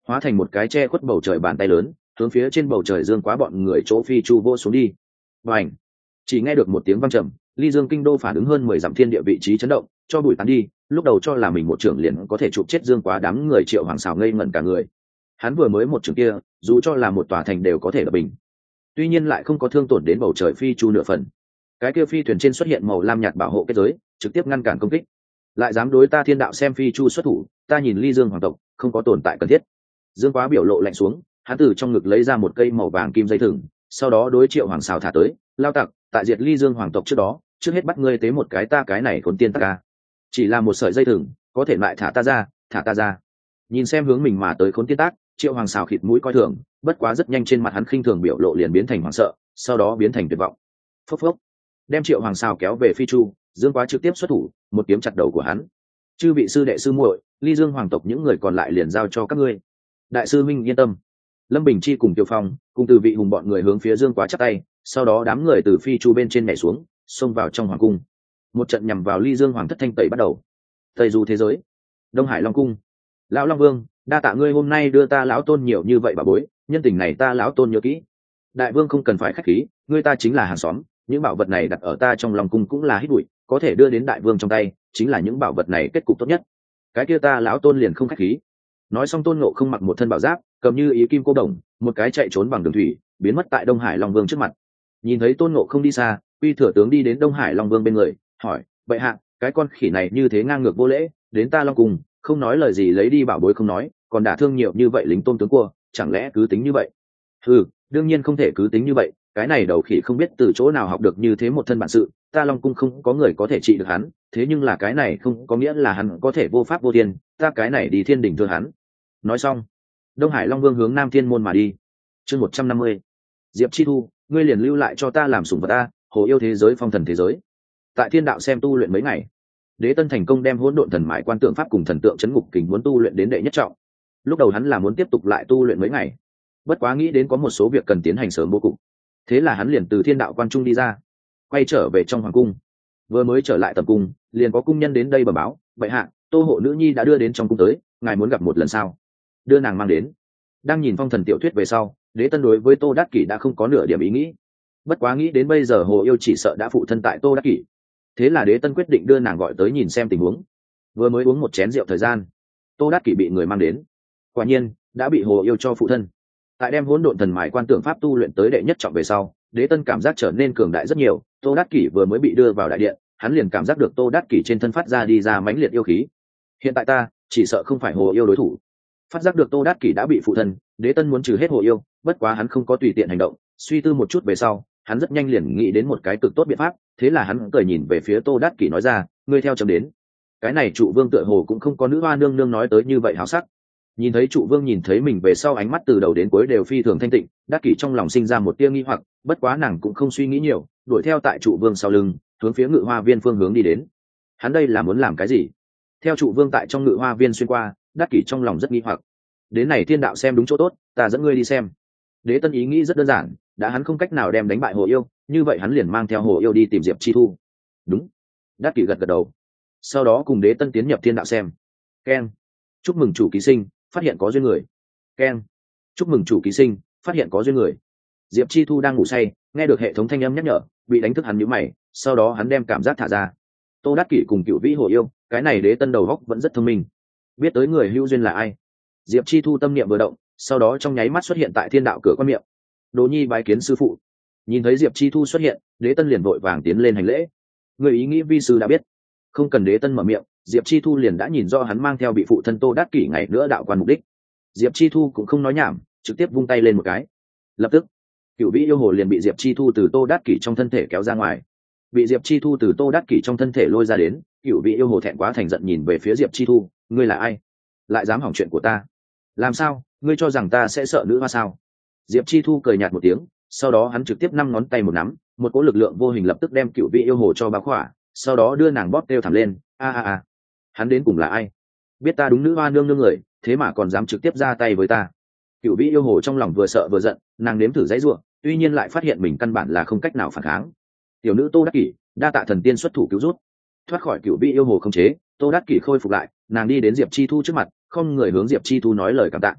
hóa thành một cái che khuất bầu trời bàn tay lớn, hướng phía trên bầu trời dương quá bọn người chỗ phi chu vô xuống đi. Và ảnh, chỉ nghe được một tiếng vang trầm, ly dương kinh đô phản ứng hơn 10 dặm thiên địa vị trí chấn động, cho bụi tán đi. Lúc đầu cho là mình một trưởng liền có thể chụp chết dương quá, đám người Triệu Hoàng xào ngây ngẩn cả người. Hắn vừa mới một trưởng kia, dù cho là một tòa thành đều có thể đập bình, tuy nhiên lại không có thương tổn đến bầu trời phi chu nửa phần. Cái kia phi thuyền trên xuất hiện màu lam nhạt bảo hộ kết giới, trực tiếp ngăn cản công kích. Lại dám đối ta thiên đạo xem phi chu xuất thủ, ta nhìn ly dương hoàng tộc không có tồn tại cần thiết. Dương quá biểu lộ lạnh xuống, hắn từ trong ngực lấy ra một cây màu vàng kim dây thừng, sau đó đối Triệu Hoàng xào thả tới. Lao tặc, tại diệt ly dương hoàng tộc trước đó, trước hết bắt ngươi tế một cái ta cái này khốn tiên tắc ca. Chỉ là một sợi dây thừng có thể lại thả ta ra, thả ta ra. Nhìn xem hướng mình mà tới khốn tiên tác, Triệu Hoàng xào khịt mũi coi thường, bất quá rất nhanh trên mặt hắn khinh thường biểu lộ liền biến thành hoảng sợ, sau đó biến thành tuyệt vọng. Phốc phốc, đem Triệu Hoàng xào kéo về phi chu, Dương quá trực tiếp xuất thủ, một kiếm chặt đầu của hắn. Chư vị sư đệ sư muội, ly dương hoàng tộc những người còn lại liền giao cho các ngươi. Đại sư minh yên tâm. Lâm Bình Chi cùng Tiêu Phong cùng từ vị hùng bọn người hướng phía Dương quá chắp tay, sau đó đám người từ phi chu bên trên nhảy xuống, xông vào trong hoàng cung. Một trận nhằm vào ly dương hoàng thất thanh tẩy bắt đầu. Tây du thế giới, Đông Hải Long cung. Lão Long Vương, đa tạ ngươi hôm nay đưa ta lão tôn nhiều như vậy bà bối, nhân tình này ta lão tôn nhớ kỹ. Đại vương không cần phải khách khí, ngươi ta chính là hàng xóm, những bảo vật này đặt ở ta trong Long cung cũng là hít bụi, có thể đưa đến đại vương trong tay, chính là những bảo vật này kết cục tốt nhất. Cái kia ta lão tôn liền không khách khí. Nói xong Tôn Ngộ không mặc một thân bảo giáp, cầm như ý kim cô đồng, một cái chạy trốn bằng đường thủy, biến mất tại Đông Hải Long Vương trước mặt. Nhìn thấy Tôn Ngộ không đi xa, Uy thừa tướng đi đến Đông Hải Long Vương bên người, hỏi: "Bệ hạ, cái con khỉ này như thế ngang ngược vô lễ, đến ta Long cung, không nói lời gì lấy đi bảo bối không nói, còn đả thương nhiều như vậy lính tôn tướng cua, chẳng lẽ cứ tính như vậy?" "Ừ, đương nhiên không thể cứ tính như vậy, cái này đầu khỉ không biết từ chỗ nào học được như thế một thân bản sự, ta Long cung không có người có thể trị được hắn, thế nhưng là cái này không có nghĩa là hắn có thể vô pháp vô thiên, ta cái này đi thiên đình thưa hắn." Nói xong, Đông Hải Long Vương hướng Nam Thiên môn mà đi. Chương 150. Diệp Chi Thu, ngươi liền lưu lại cho ta làm sủng vật ta, hồ yêu thế giới phong thần thế giới. Tại thiên đạo xem tu luyện mấy ngày, Đế Tân thành công đem hỗn độn thần mại quan tượng pháp cùng thần tượng chấn ngục kình muốn tu luyện đến đệ nhất trọng. Lúc đầu hắn là muốn tiếp tục lại tu luyện mấy ngày, bất quá nghĩ đến có một số việc cần tiến hành sớm vô cùng, thế là hắn liền từ thiên đạo quan trung đi ra, quay trở về trong hoàng cung. Vừa mới trở lại tầm cung, liền có cung nhân đến đây bẩm báo: "Bệ hạ, Tô hộ nữ nhi đã đưa đến trong cung tới, ngài muốn gặp một lần sao?" Đưa nàng mang đến. Đang nhìn phong thần tiểu thuyết về sau, Đế Tân đối với Tô Đát Kỷ đã không có nửa điểm ý nghĩ. Bất quá nghĩ đến bây giờ hồ yêu chỉ sợ đã phụ thân tại Tô Đát Kỷ, thế là Đế Tân quyết định đưa nàng gọi tới nhìn xem tình huống. Vừa mới uống một chén rượu thời gian, Tô Đát Kỷ bị người mang đến, quả nhiên đã bị hồ yêu cho phụ thân. Tại đem hỗn độn thần mài quan tượng pháp tu luyện tới đệ nhất trọng về sau, Đế Tân cảm giác trở nên cường đại rất nhiều. Tô Đát Kỷ vừa mới bị đưa vào đại điện, hắn liền cảm giác được Tô Đát Kỷ trên thân phát ra đi ra mãnh liệt yêu khí. Hiện tại ta chỉ sợ không phải hồ yêu đối thủ. Phát giác được Tô Đát Kỷ đã bị phụ thân, Đế Tân muốn trừ hết hồ yêu, bất quá hắn không có tùy tiện hành động, suy tư một chút về sau, hắn rất nhanh liền nghĩ đến một cái cực tốt biện pháp, thế là hắn cười nhìn về phía Tô Đát Kỷ nói ra: "Ngươi theo chấm đến." Cái này trụ vương tựa hồ cũng không có nữ hoa nương nương nói tới như vậy háo sắc. Nhìn thấy trụ vương nhìn thấy mình về sau, ánh mắt từ đầu đến cuối đều phi thường thanh tịnh, Đát Kỷ trong lòng sinh ra một tia nghi hoặc, bất quá nàng cũng không suy nghĩ nhiều, đuổi theo tại trụ vương sau lưng, hướng phía Ngự Hoa Viên phương hướng đi đến. Hắn đây là muốn làm cái gì? Theo trụ vương tại trong Ngự Hoa Viên xuyên qua, Đát Kỷ trong lòng rất nghi hoặc. Đến này thiên đạo xem đúng chỗ tốt, ta dẫn ngươi đi xem. Đế Tân ý nghĩ rất đơn giản, đã hắn không cách nào đem đánh bại hồ yêu, như vậy hắn liền mang theo hồ yêu đi tìm Diệp Chi Thu. Đúng. Đát Kỷ gật gật đầu, sau đó cùng Đế Tân tiến nhập thiên đạo xem. Keng. Chúc mừng chủ ký sinh phát hiện có duyên người. Keng. Chúc mừng chủ ký sinh phát hiện có duyên người. Diệp Chi Thu đang ngủ say, nghe được hệ thống thanh âm nhắc nhở, bị đánh thức hắn nhíu mày, sau đó hắn đem cảm giác thả ra. Tô Đát Kỷ cùng Cửu Vĩ hồ yêu, cái này Đế Tân đầu óc vẫn rất thông minh, biết tới người hữu duyên là ai. Diệp Chi Thu tâm niệm vừa động, sau đó trong nháy mắt xuất hiện tại thiên đạo cửa quan miệng. Đồ nhi bái kiến sư phụ. Nhìn thấy Diệp Chi Thu xuất hiện, Đế Tân liền vội vàng tiến lên hành lễ. Người ý nghĩ vi sư đã biết. Không cần Đế Tân mở miệng, Diệp Chi Thu liền đã nhìn do hắn mang theo bị phụ thân Tô Đát Kỷ ngày nữa đạo quan mục đích. Diệp Chi Thu cũng không nói nhảm, trực tiếp vung tay lên một cái. Lập tức, Cửu Vĩ yêu hồ liền bị Diệp Chi Thu từ Tô Đát Kỷ trong thân thể kéo ra ngoài. Bị Diệp Chi Thu từ Tô Đát Kỷ trong thân thể lôi ra đến, Cửu Vĩ yêu hồ thẹn quá thành giận nhìn về phía Diệp Chi Thu: "Ngươi là ai? Lại dám hỏng chuyện của ta? Làm sao, ngươi cho rằng ta sẽ sợ nữ hoa sao?" Diệp Chi Thu cười nhạt một tiếng, sau đó hắn trực tiếp 5 ngón tay một nắm, một cỗ lực lượng vô hình lập tức đem Cửu Vĩ yêu hồ cho bao khỏa, sau đó đưa nàng bóp kêu thảm lên: "A a a, hắn đến cùng là ai? Biết ta đúng nữ hoa nương nương người, thế mà còn dám trực tiếp ra tay với ta." Cửu Vĩ yêu hồ trong lòng vừa sợ vừa giận, nàng nếm thử giãy giụa, tuy nhiên lại phát hiện mình căn bản là không cách nào phản kháng. Tiểu nữ Tô Đát Kỷ, đa tạ thần tiên xuất thủ cứu rút. Thoát khỏi Cửu Vĩ yêu hồ không chế, Tô Đát Kỷ khôi phục lại, nàng đi đến Diệp Chi Thu trước mặt, không người hướng Diệp Chi Thu nói lời cảm tạ.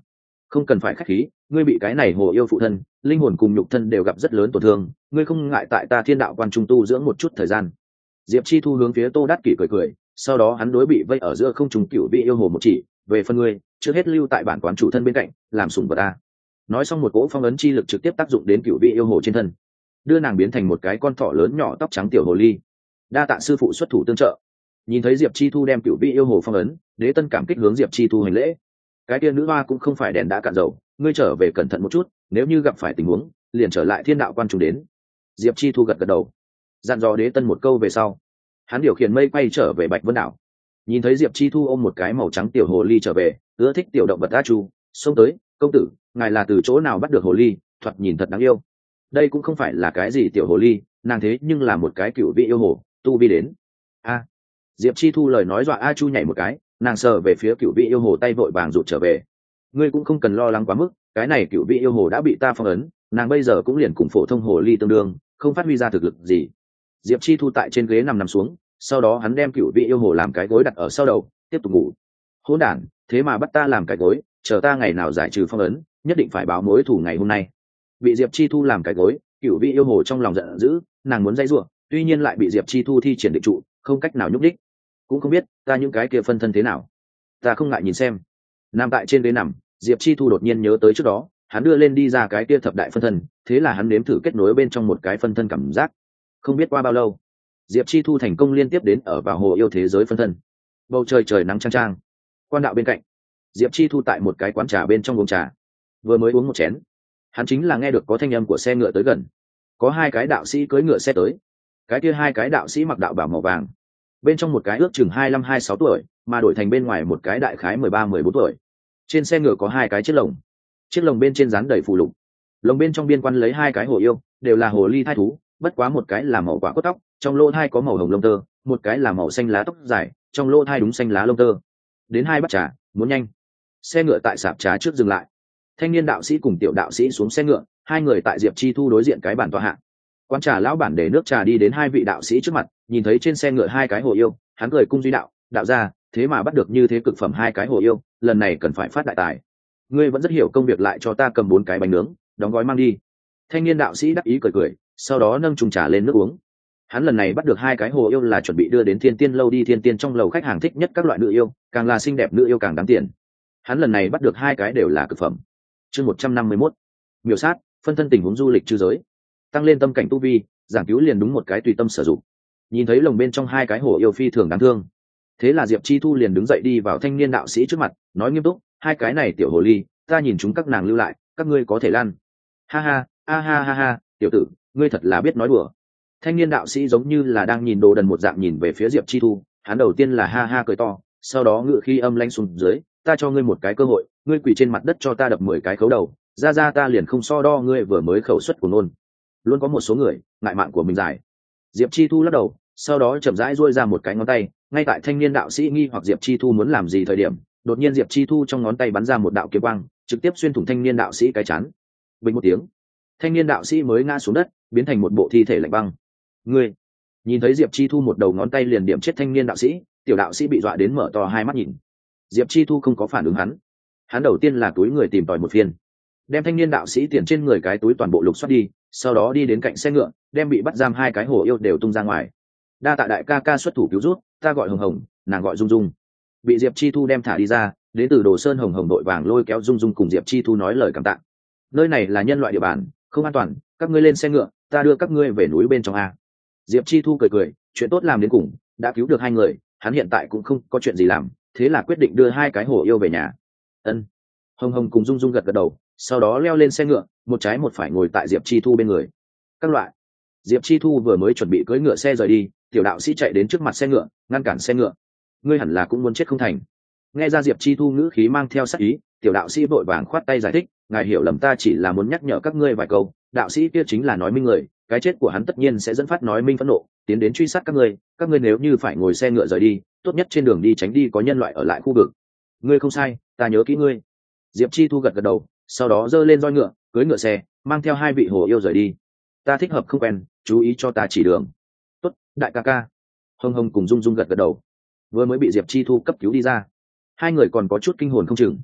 Không cần phải khách khí, ngươi bị cái này hồ yêu phụ thân, linh hồn cùng nhục thân đều gặp rất lớn tổn thương, ngươi không ngại tại ta thiên đạo quan trung tu dưỡng một chút thời gian. Diệp Chi Thu hướng phía Tô Đát Kỷ cười cười, sau đó hắn đối bị vây ở giữa không trùng cựu vị yêu hồ một chỉ, về phần ngươi, trước hết lưu tại bản quán chủ thân bên cạnh, làm sủng vật ta. Nói xong một cỗ phong ấn chi lực trực tiếp tác dụng đến cựu vị yêu hồ trên thân, đưa nàng biến thành một cái con thỏ lớn nhỏ tóc trắng tiểu hồ ly. Đa tạ sư phụ xuất thủ tương trợ. Nhìn thấy Diệp Chi Thu đem cựu vị yêu hồ phong ấn, Đế Tân cảm kích hướng Diệp Chi Thu hành lễ. Cái kia nữ hoa cũng không phải đèn đã cạn dầu, ngươi trở về cẩn thận một chút, nếu như gặp phải tình huống liền trở lại thiên đạo quan trung đến. Diệp Chi Thu gật gật đầu, dặn dò Đế Tân một câu về sau, hắn điều khiển mây quay trở về Bạch Vân đảo. Nhìn thấy Diệp Chi Thu ôm một cái màu trắng tiểu hồ ly trở về, ưa thích tiểu động vật a chu xông tới, công tử, ngài là từ chỗ nào bắt được hồ ly, thoạt nhìn thật đáng yêu. Đây cũng không phải là cái gì tiểu hồ ly, nàng thế nhưng là một cái cựu vị yêu hồ, tu vi đến. A. Diệp Chi Thu lời nói dọa a chu nhảy một cái, nàng sờ về phía cựu vị yêu hồ tay vội vàng rụt trở về. Ngươi cũng không cần lo lắng quá mức, cái này cựu vị yêu hồ đã bị ta phong ấn, nàng bây giờ cũng liền cùng phổ thông hồ ly tương đương, không phát huy ra thực lực gì. Diệp Chi Thu tại trên ghế nằm xuống, sau đó hắn đem cựu vị yêu hồ làm cái gối đặt ở sau đầu, tiếp tục ngủ. Hỗn đản, thế mà bắt ta làm cái gối, chờ ta ngày nào giải trừ phong ấn, nhất định phải báo mối thù ngày hôm nay. Bị Diệp Chi Thu làm cái gối, cựu vị yêu hồ trong lòng giận dữ, nàng muốn dây rủa, tuy nhiên lại bị Diệp Chi Thu thi triển định trụ, không cách nào nhúc đích. Cũng không biết ta những cái kia phân thân thế nào, ta không ngại nhìn xem. Nằm tại trên ghế nằm, Diệp Chi Thu đột nhiên nhớ tới trước đó, hắn đưa lên đi ra cái kia thập đại phân thân, thế là hắn nếm thử kết nối bên trong một cái phân thân cảm giác. Không biết qua bao lâu, Diệp Chi Thu thành công liên tiếp đến ở vào hồ yêu thế giới phân thân. Bầu trời trời nắng chang chang, quan đạo bên cạnh, Diệp Chi Thu tại một cái quán trà bên trong uống trà, vừa mới uống một chén, hắn chính là nghe được có thanh âm của xe ngựa tới gần, có hai cái đạo sĩ cưỡi ngựa xe tới. Cái kia hai cái đạo sĩ mặc đạo bào màu vàng, bên trong một cái ước chừng 25-26 tuổi, mà đổi thành bên ngoài một cái đại khái 13-14 tuổi. Trên xe ngựa có hai cái chiếc lồng bên trên dán đầy phù lục, lồng bên trong biên quan lấy hai cái hồ yêu, đều là hồ ly thai thú, bất quá một cái là màu quả cốt tóc, trong lỗ thai có màu hồng lông tơ, một cái là màu xanh lá tóc dài, trong lỗ thai đúng xanh lá lông tơ. Đến hai bắt trà, muốn nhanh. Xe ngựa tại sạp trà trước dừng lại, thanh niên đạo sĩ cùng tiểu đạo sĩ xuống xe ngựa, hai người tại Diệp Chi Thu đối diện cái bàn tọa hạ. Quán trà lão bản để nước trà đi đến hai vị đạo sĩ trước mặt, nhìn thấy trên xe ngựa hai cái hồ yêu, hắn cười cung duy đạo, đạo gia, thế mà bắt được như thế cực phẩm hai cái hồ yêu, lần này cần phải phát đại tài. Ngươi vẫn rất hiểu công việc, lại cho ta cầm 4 cái bánh nướng, đóng gói mang đi. Thanh niên đạo sĩ đắc ý cười cười, sau đó nâng chung trà lên nước uống. Hắn lần này bắt được hai cái hồ yêu là chuẩn bị đưa đến Thiên Tiên lâu đi, Thiên Tiên trong lầu khách hàng thích nhất các loại nữ yêu, càng là xinh đẹp nữ yêu càng đáng tiền. Hắn lần này bắt được hai cái đều là cực phẩm. Chương 151. Miểu sát, phân thân tình huống du lịch chư giới. Tăng lên tâm cảnh tu vi, giảng cứu liền đúng một cái tùy tâm sử dụng. Nhìn thấy lồng bên trong hai cái hồ yêu phi thường đáng thương, thế là Diệp Chi Thu liền đứng dậy đi vào thanh niên đạo sĩ trước mặt, nói nghiêm túc, hai cái này tiểu hồ ly, ta nhìn chúng các nàng lưu lại, các ngươi có thể lăn. Ha ha, ha, tiểu tử, ngươi thật là biết nói đùa. Thanh niên đạo sĩ giống như là đang nhìn đồ đần một dạng nhìn về phía Diệp Chi Thu, hắn đầu tiên là ha ha cười to, sau đó ngự khí âm lãnh xuống dưới, ta cho ngươi một cái cơ hội, ngươi quỳ trên mặt đất cho ta đập 10 cái khấu đầu, ra ta liền không so đo ngươi vừa mới khẩu suất của nôn. Luôn có một số người ngại mạng của mình dài. Diệp Chi Thu lắc đầu, sau đó chậm rãi duỗi ra một cái ngón tay, ngay tại thanh niên đạo sĩ nghi hoặc Diệp Chi Thu muốn làm gì thời điểm, đột nhiên Diệp Chi Thu trong ngón tay bắn ra một đạo kiếm quang, trực tiếp xuyên thủng thanh niên đạo sĩ cái chán. Bình một tiếng, thanh niên đạo sĩ mới ngã xuống đất, biến thành một bộ thi thể lạnh băng. Ngươi nhìn thấy Diệp Chi Thu một đầu ngón tay liền điểm chết thanh niên đạo sĩ, tiểu đạo sĩ bị dọa đến mở to hai mắt nhìn. Diệp Chi Thu không có phản ứng hắn đầu tiên là túi người tìm tòi một phiên, đem thanh niên đạo sĩ tiền trên người cái túi toàn bộ lục soát đi, sau đó đi đến cạnh xe ngựa, đem bị bắt giam hai cái hồ yêu đều tung ra ngoài. Đa tạ đại ca ca xuất thủ cứu rút, ta gọi Hồng Hồng, nàng gọi Dung Dung. Bị Diệp Chi Thu đem thả đi ra, đến từ Đồ Sơn Hồng Hồng đội vàng lôi kéo Dung Dung cùng Diệp Chi Thu nói lời cảm tạ. Nơi này là nhân loại địa bàn, không an toàn, các ngươi lên xe ngựa, ta đưa các ngươi về núi bên trong a. Diệp Chi Thu cười, chuyện tốt làm đến cùng, đã cứu được hai người, hắn hiện tại cũng không có chuyện gì làm, thế là quyết định đưa hai cái hồ yêu về nhà. Ân. Hồng Hồng cùng Dung Dung gật đầu, sau đó leo lên xe ngựa, một trái một phải ngồi tại Diệp Chi Thu bên người. Các loại. Diệp Chi Thu vừa mới chuẩn bị cưỡi ngựa xe rời đi, tiểu đạo sĩ chạy đến trước mặt xe ngựa, ngăn cản xe ngựa. Ngươi hẳn là cũng muốn chết không thành. Nghe ra Diệp Chi Thu ngữ khí mang theo sát ý, tiểu đạo sĩ vội vàng khoát tay giải thích, ngài hiểu lầm, ta chỉ là muốn nhắc nhở các ngươi vài câu, đạo sĩ kia chính là nói minh người, cái chết của hắn tất nhiên sẽ dẫn phát nói minh phẫn nộ, tiến đến truy sát các ngươi nếu như phải ngồi xe ngựa rời đi, tốt nhất trên đường đi tránh đi có nhân loại ở lại khu vực. Ngươi không sai, ta nhớ kỹ ngươi. Diệp Chi Thu gật đầu, sau đó giơ lên roi ngựa, cưỡi ngựa xe, mang theo hai vị hồ yêu rời đi. Ta thích hợp không quen, chú ý cho ta chỉ đường. Tốt, đại ca ca. Hồng Hồng cùng Dung Dung gật đầu. Vừa mới bị Diệp Chi Thu cấp cứu đi ra, hai người còn có chút kinh hồn không chừng.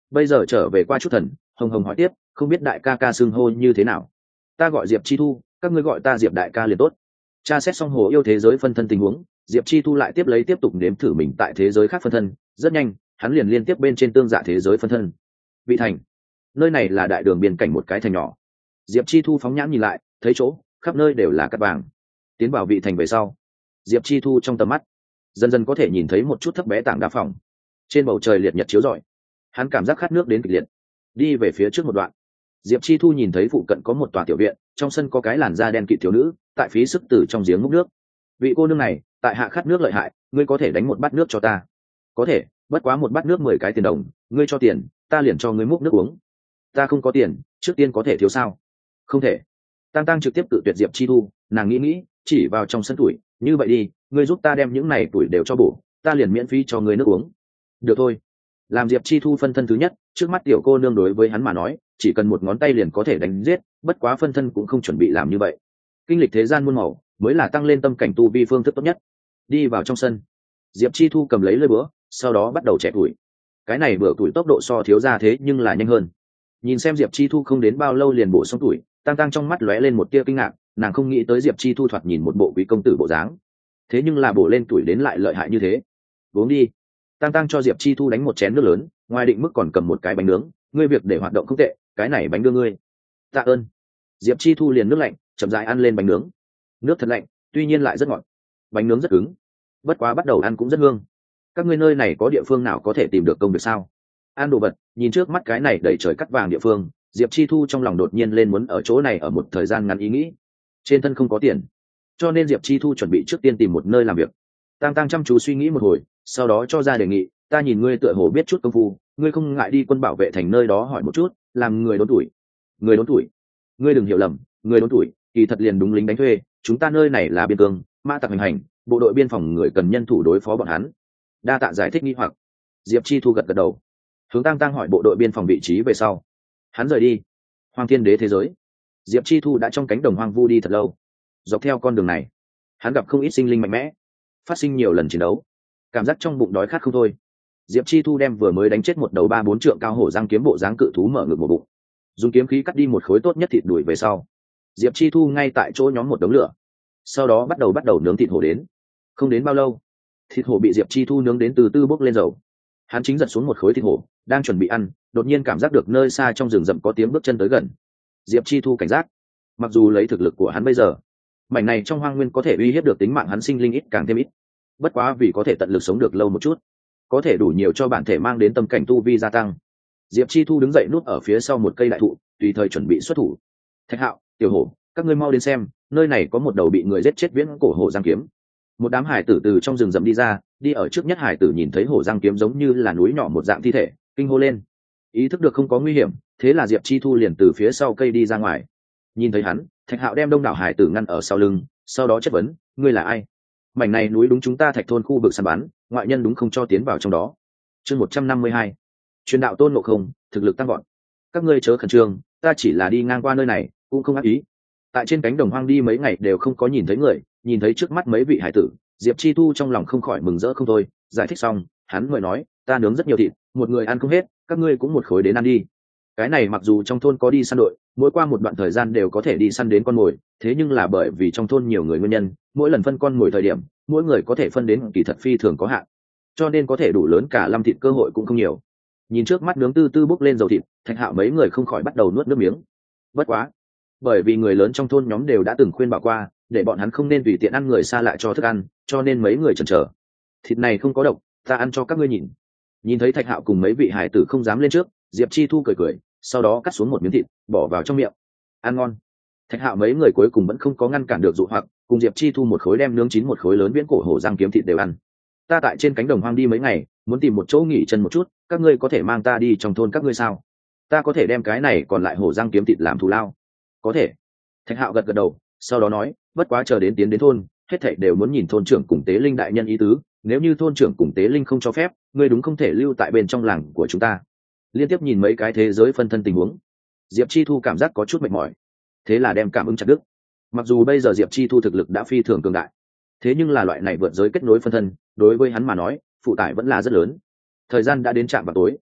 bây giờ trở về qua chút thần. Hồng Hồng hỏi tiếp, không biết đại ca ca xưng hô như thế nào? Ta gọi Diệp Chi Thu, các ngươi gọi ta Diệp đại ca liền tốt. Tra xét xong hồ yêu thế giới phân thân tình huống, Diệp Chi Thu lại tiếp tục nếm thử mình tại thế giới khác phân thân. Rất nhanh hắn liền liên tiếp bên trên tương dạ thế giới phân thân. Vị thành, nơi này là đại đường biên cảnh một cái thành nhỏ. Diệp Chi Thu phóng nhãn nhìn lại, thấy chỗ khắp nơi đều là cát vàng. Tiến vào vị thành về sau, Diệp Chi Thu trong tầm mắt dần dần có thể nhìn thấy một chút thấp bé tảng đá phòng. Trên bầu trời liệt nhật chiếu rọi, hắn cảm giác khát nước đến cực liệt. Đi về phía trước một đoạn, Diệp Chi Thu nhìn thấy phụ cận có một tòa tiểu viện, trong sân có cái làn da đen kịt thiếu nữ tại phí sức từ trong giếng múc nước. Vị cô nương này tại hạ khát nước lợi hại, ngươi có thể đánh một bát nước cho ta? Có thể, bất quá một bát nước 10 cái tiền đồng, ngươi cho tiền ta liền cho ngươi múc nước uống. Ta không có tiền, trước tiên có thể thiếu sao? Không thể. Tăng Tăng trực tiếp tự tuyệt Diệp Chi Thu, nàng nghĩ chỉ vào trong sân tuổi, như vậy đi, ngươi giúp ta đem những này tuổi đều cho bổ, ta liền miễn phí cho ngươi nước uống. Được thôi. Làm Diệp Chi Thu phân thân thứ nhất, trước mắt tiểu cô nương đối với hắn mà nói chỉ cần một ngón tay liền có thể đánh giết, bất quá phân thân cũng không chuẩn bị làm như vậy. Kinh lịch thế gian muôn màu mới là tăng lên tâm cảnh tu vi phương thức tốt nhất. Đi vào trong sân, Diệp Chi Thu cầm lấy lưỡi búa, sau đó bắt đầu chẻ tuổi. Cái này bữa tuổi tốc độ so thiếu gia thế nhưng là nhanh hơn. Nhìn xem Diệp Chi Thu không đến bao lâu liền bổ xong tuổi, Tăng Tăng trong mắt lóe lên một tia kinh ngạc, nàng không nghĩ tới Diệp Chi Thu thoạt nhìn một bộ quý công tử bộ dáng, thế nhưng là bổ lên tuổi đến lại lợi hại như thế. Uống đi. Tăng Tăng cho Diệp Chi Thu đánh một chén nước lớn, ngoài định mức còn cầm một cái bánh nướng, ngươi việc để hoạt động không tệ, cái này bánh đưa ngươi. Tạ ơn. Diệp Chi Thu liền nước lạnh chậm rãi ăn lên bánh nướng. Nước thật lạnh, tuy nhiên lại rất ngọt. Bánh nướng rất cứng, bất quá bắt đầu ăn cũng rất hương. Các ngươi nơi này có địa phương nào có thể tìm được công việc sao? Ăn đồ vật, nhìn trước mắt cái này đầy trời cắt vàng địa phương, Diệp Chi Thu trong lòng đột nhiên lên muốn ở chỗ này ở một thời gian ngắn ý nghĩ. Trên thân không có tiền, cho nên Diệp Chi Thu chuẩn bị trước tiên tìm một nơi làm việc. Tăng Tăng chăm chú suy nghĩ một hồi, sau đó cho ra đề nghị, ta nhìn ngươi tựa hồ biết chút công phu, ngươi không ngại đi quân bảo vệ thành nơi đó hỏi một chút, làm người đốn tuổi. Người đốn tuổi? Ngươi đừng hiểu lầm, người đốn tuổi kỳ thật liền đúng lính đánh thuê, chúng ta nơi này là biên cương, mã tặc hành hành, bộ đội biên phòng người cần nhân thủ đối phó bọn hắn. Đa tạ giải thích nghi hoặc. Diệp Chi Thu gật gật đầu. Hướng Tăng Tăng hỏi bộ đội biên phòng vị trí về sau, hắn rời đi. Hoang Thiên Đế thế giới, Diệp Chi Thu đã trong cánh đồng hoang vu đi thật lâu. Dọc theo con đường này, hắn gặp không ít sinh linh mạnh mẽ, phát sinh nhiều lần chiến đấu, cảm giác trong bụng đói khát không thôi. Diệp Chi Thu đem vừa mới đánh chết một đầu 3-4 trượng cao hổ răng kiếm bộ dáng cự thú mở ngực một bụng, dùng kiếm khí cắt đi một khối tốt nhất thịt đuổi về sau, Diệp Chi Thu ngay tại chỗ nhóm một đống lửa, sau đó bắt đầu nướng thịt hổ đến. Không đến bao lâu, thịt hổ bị Diệp Chi Thu nướng đến từ từ bốc lên dầu. Hắn chính giật xuống một khối thịt hổ, đang chuẩn bị ăn, đột nhiên cảm giác được nơi xa trong rừng rậm có tiếng bước chân tới gần. Diệp Chi Thu cảnh giác, mặc dù lấy thực lực của hắn bây giờ, mảnh này trong hoang nguyên có thể uy hiếp được tính mạng hắn sinh linh ít càng thêm ít, bất quá vì có thể tận lực sống được lâu một chút, có thể đủ nhiều cho bản thể mang đến tâm cảnh tu vi gia tăng. Diệp Chi Thu đứng dậy núp ở phía sau một cây đại thụ, tùy thời chuẩn bị xuất thủ. Thạch Hạo, Tiểu Hổ, các ngươi mau đến xem, nơi này có một đầu bị người giết chết viễn cổ hổ giang kiếm. Một đám hải tử từ trong rừng rậm đi ra, đi ở trước nhất hải tử nhìn thấy hổ giang kiếm giống như là núi nhỏ một dạng thi thể, kinh hô lên. Ý thức được không có nguy hiểm, thế là Diệp Chi Thu liền từ phía sau cây đi ra ngoài. Nhìn thấy hắn, Thạch Hạo đem đông đảo hải tử ngăn ở sau lưng, sau đó chất vấn, ngươi là ai? Mảnh này núi đúng chúng ta Thạch thôn khu vực săn bắn, ngoại nhân đúng không cho tiến vào trong đó. Chương 152. Truyền đạo Tôn Ngộ Không, thực lực tăng vọt. Các ngươi chớ khẩn trương, ta chỉ là đi ngang qua nơi này, cũng không ác ý. Tại trên cánh đồng hoang đi mấy ngày đều không có nhìn thấy người, nhìn thấy trước mắt mấy vị hải tử, Diệp Chi Thu trong lòng không khỏi mừng rỡ không thôi. Giải thích xong, hắn mới nói, ta nướng rất nhiều thịt, một người ăn không hết, các ngươi cũng một khối đến ăn đi. Cái này mặc dù trong thôn có đi săn đội, mỗi qua một đoạn thời gian đều có thể đi săn đến con mồi, thế nhưng là bởi vì trong thôn nhiều người nguyên nhân, mỗi lần phân con mồi thời điểm, mỗi người có thể phân đến kỳ thật phi thường có hạn, cho nên có thể đủ lớn cả lâm thịt cơ hội cũng không nhiều. Nhìn trước mắt nướng tư tư bốc lên dầu thịt, Thạch Hạo mấy người không khỏi bắt đầu nuốt nước miếng. Bất quá, bởi vì người lớn trong thôn nhóm đều đã từng khuyên bảo qua, để bọn hắn không nên tùy tiện ăn người xa lạ cho thức ăn, cho nên mấy người chần chờ. Thịt này không có độc, ta ăn cho các ngươi nhìn. Nhìn thấy Thạch Hạo cùng mấy vị hải tử không dám lên trước, Diệp Chi Thu cười cười, sau đó cắt xuống một miếng thịt, bỏ vào trong miệng. Ăn ngon. Thạch Hạo mấy người cuối cùng vẫn không có ngăn cản được dụ hoặc, cùng Diệp Chi Thu một khối đem nướng chín một khối lớn viễn cổ hổ răng kiếm thịt đều ăn. Ta tại trên cánh đồng hoang đi mấy ngày, muốn tìm một chỗ nghỉ chân một chút, các ngươi có thể mang ta đi trong thôn các ngươi sao? Ta có thể đem cái này còn lại hổ răng kiếm thịt làm thù lao. Có thể. Thạch Hạo gật gật đầu, sau đó nói, bất quá chờ đến tiến đến thôn, hết thảy đều muốn nhìn thôn trưởng cùng tế linh đại nhân ý tứ, nếu như thôn trưởng cùng tế linh không cho phép, ngươi đúng không thể lưu tại bên trong làng của chúng ta. Liên tiếp nhìn mấy cái thế giới phân thân tình huống, Diệp Chi Thu cảm giác có chút mệt mỏi, thế là đem cảm ứng chặt đứt. Mặc dù bây giờ Diệp Chi Thu thực lực đã phi thường cường đại, thế nhưng là loại này vượt giới kết nối phân thân, đối với hắn mà nói, phụ tải vẫn là rất lớn. Thời gian đã đến trạm vào tối,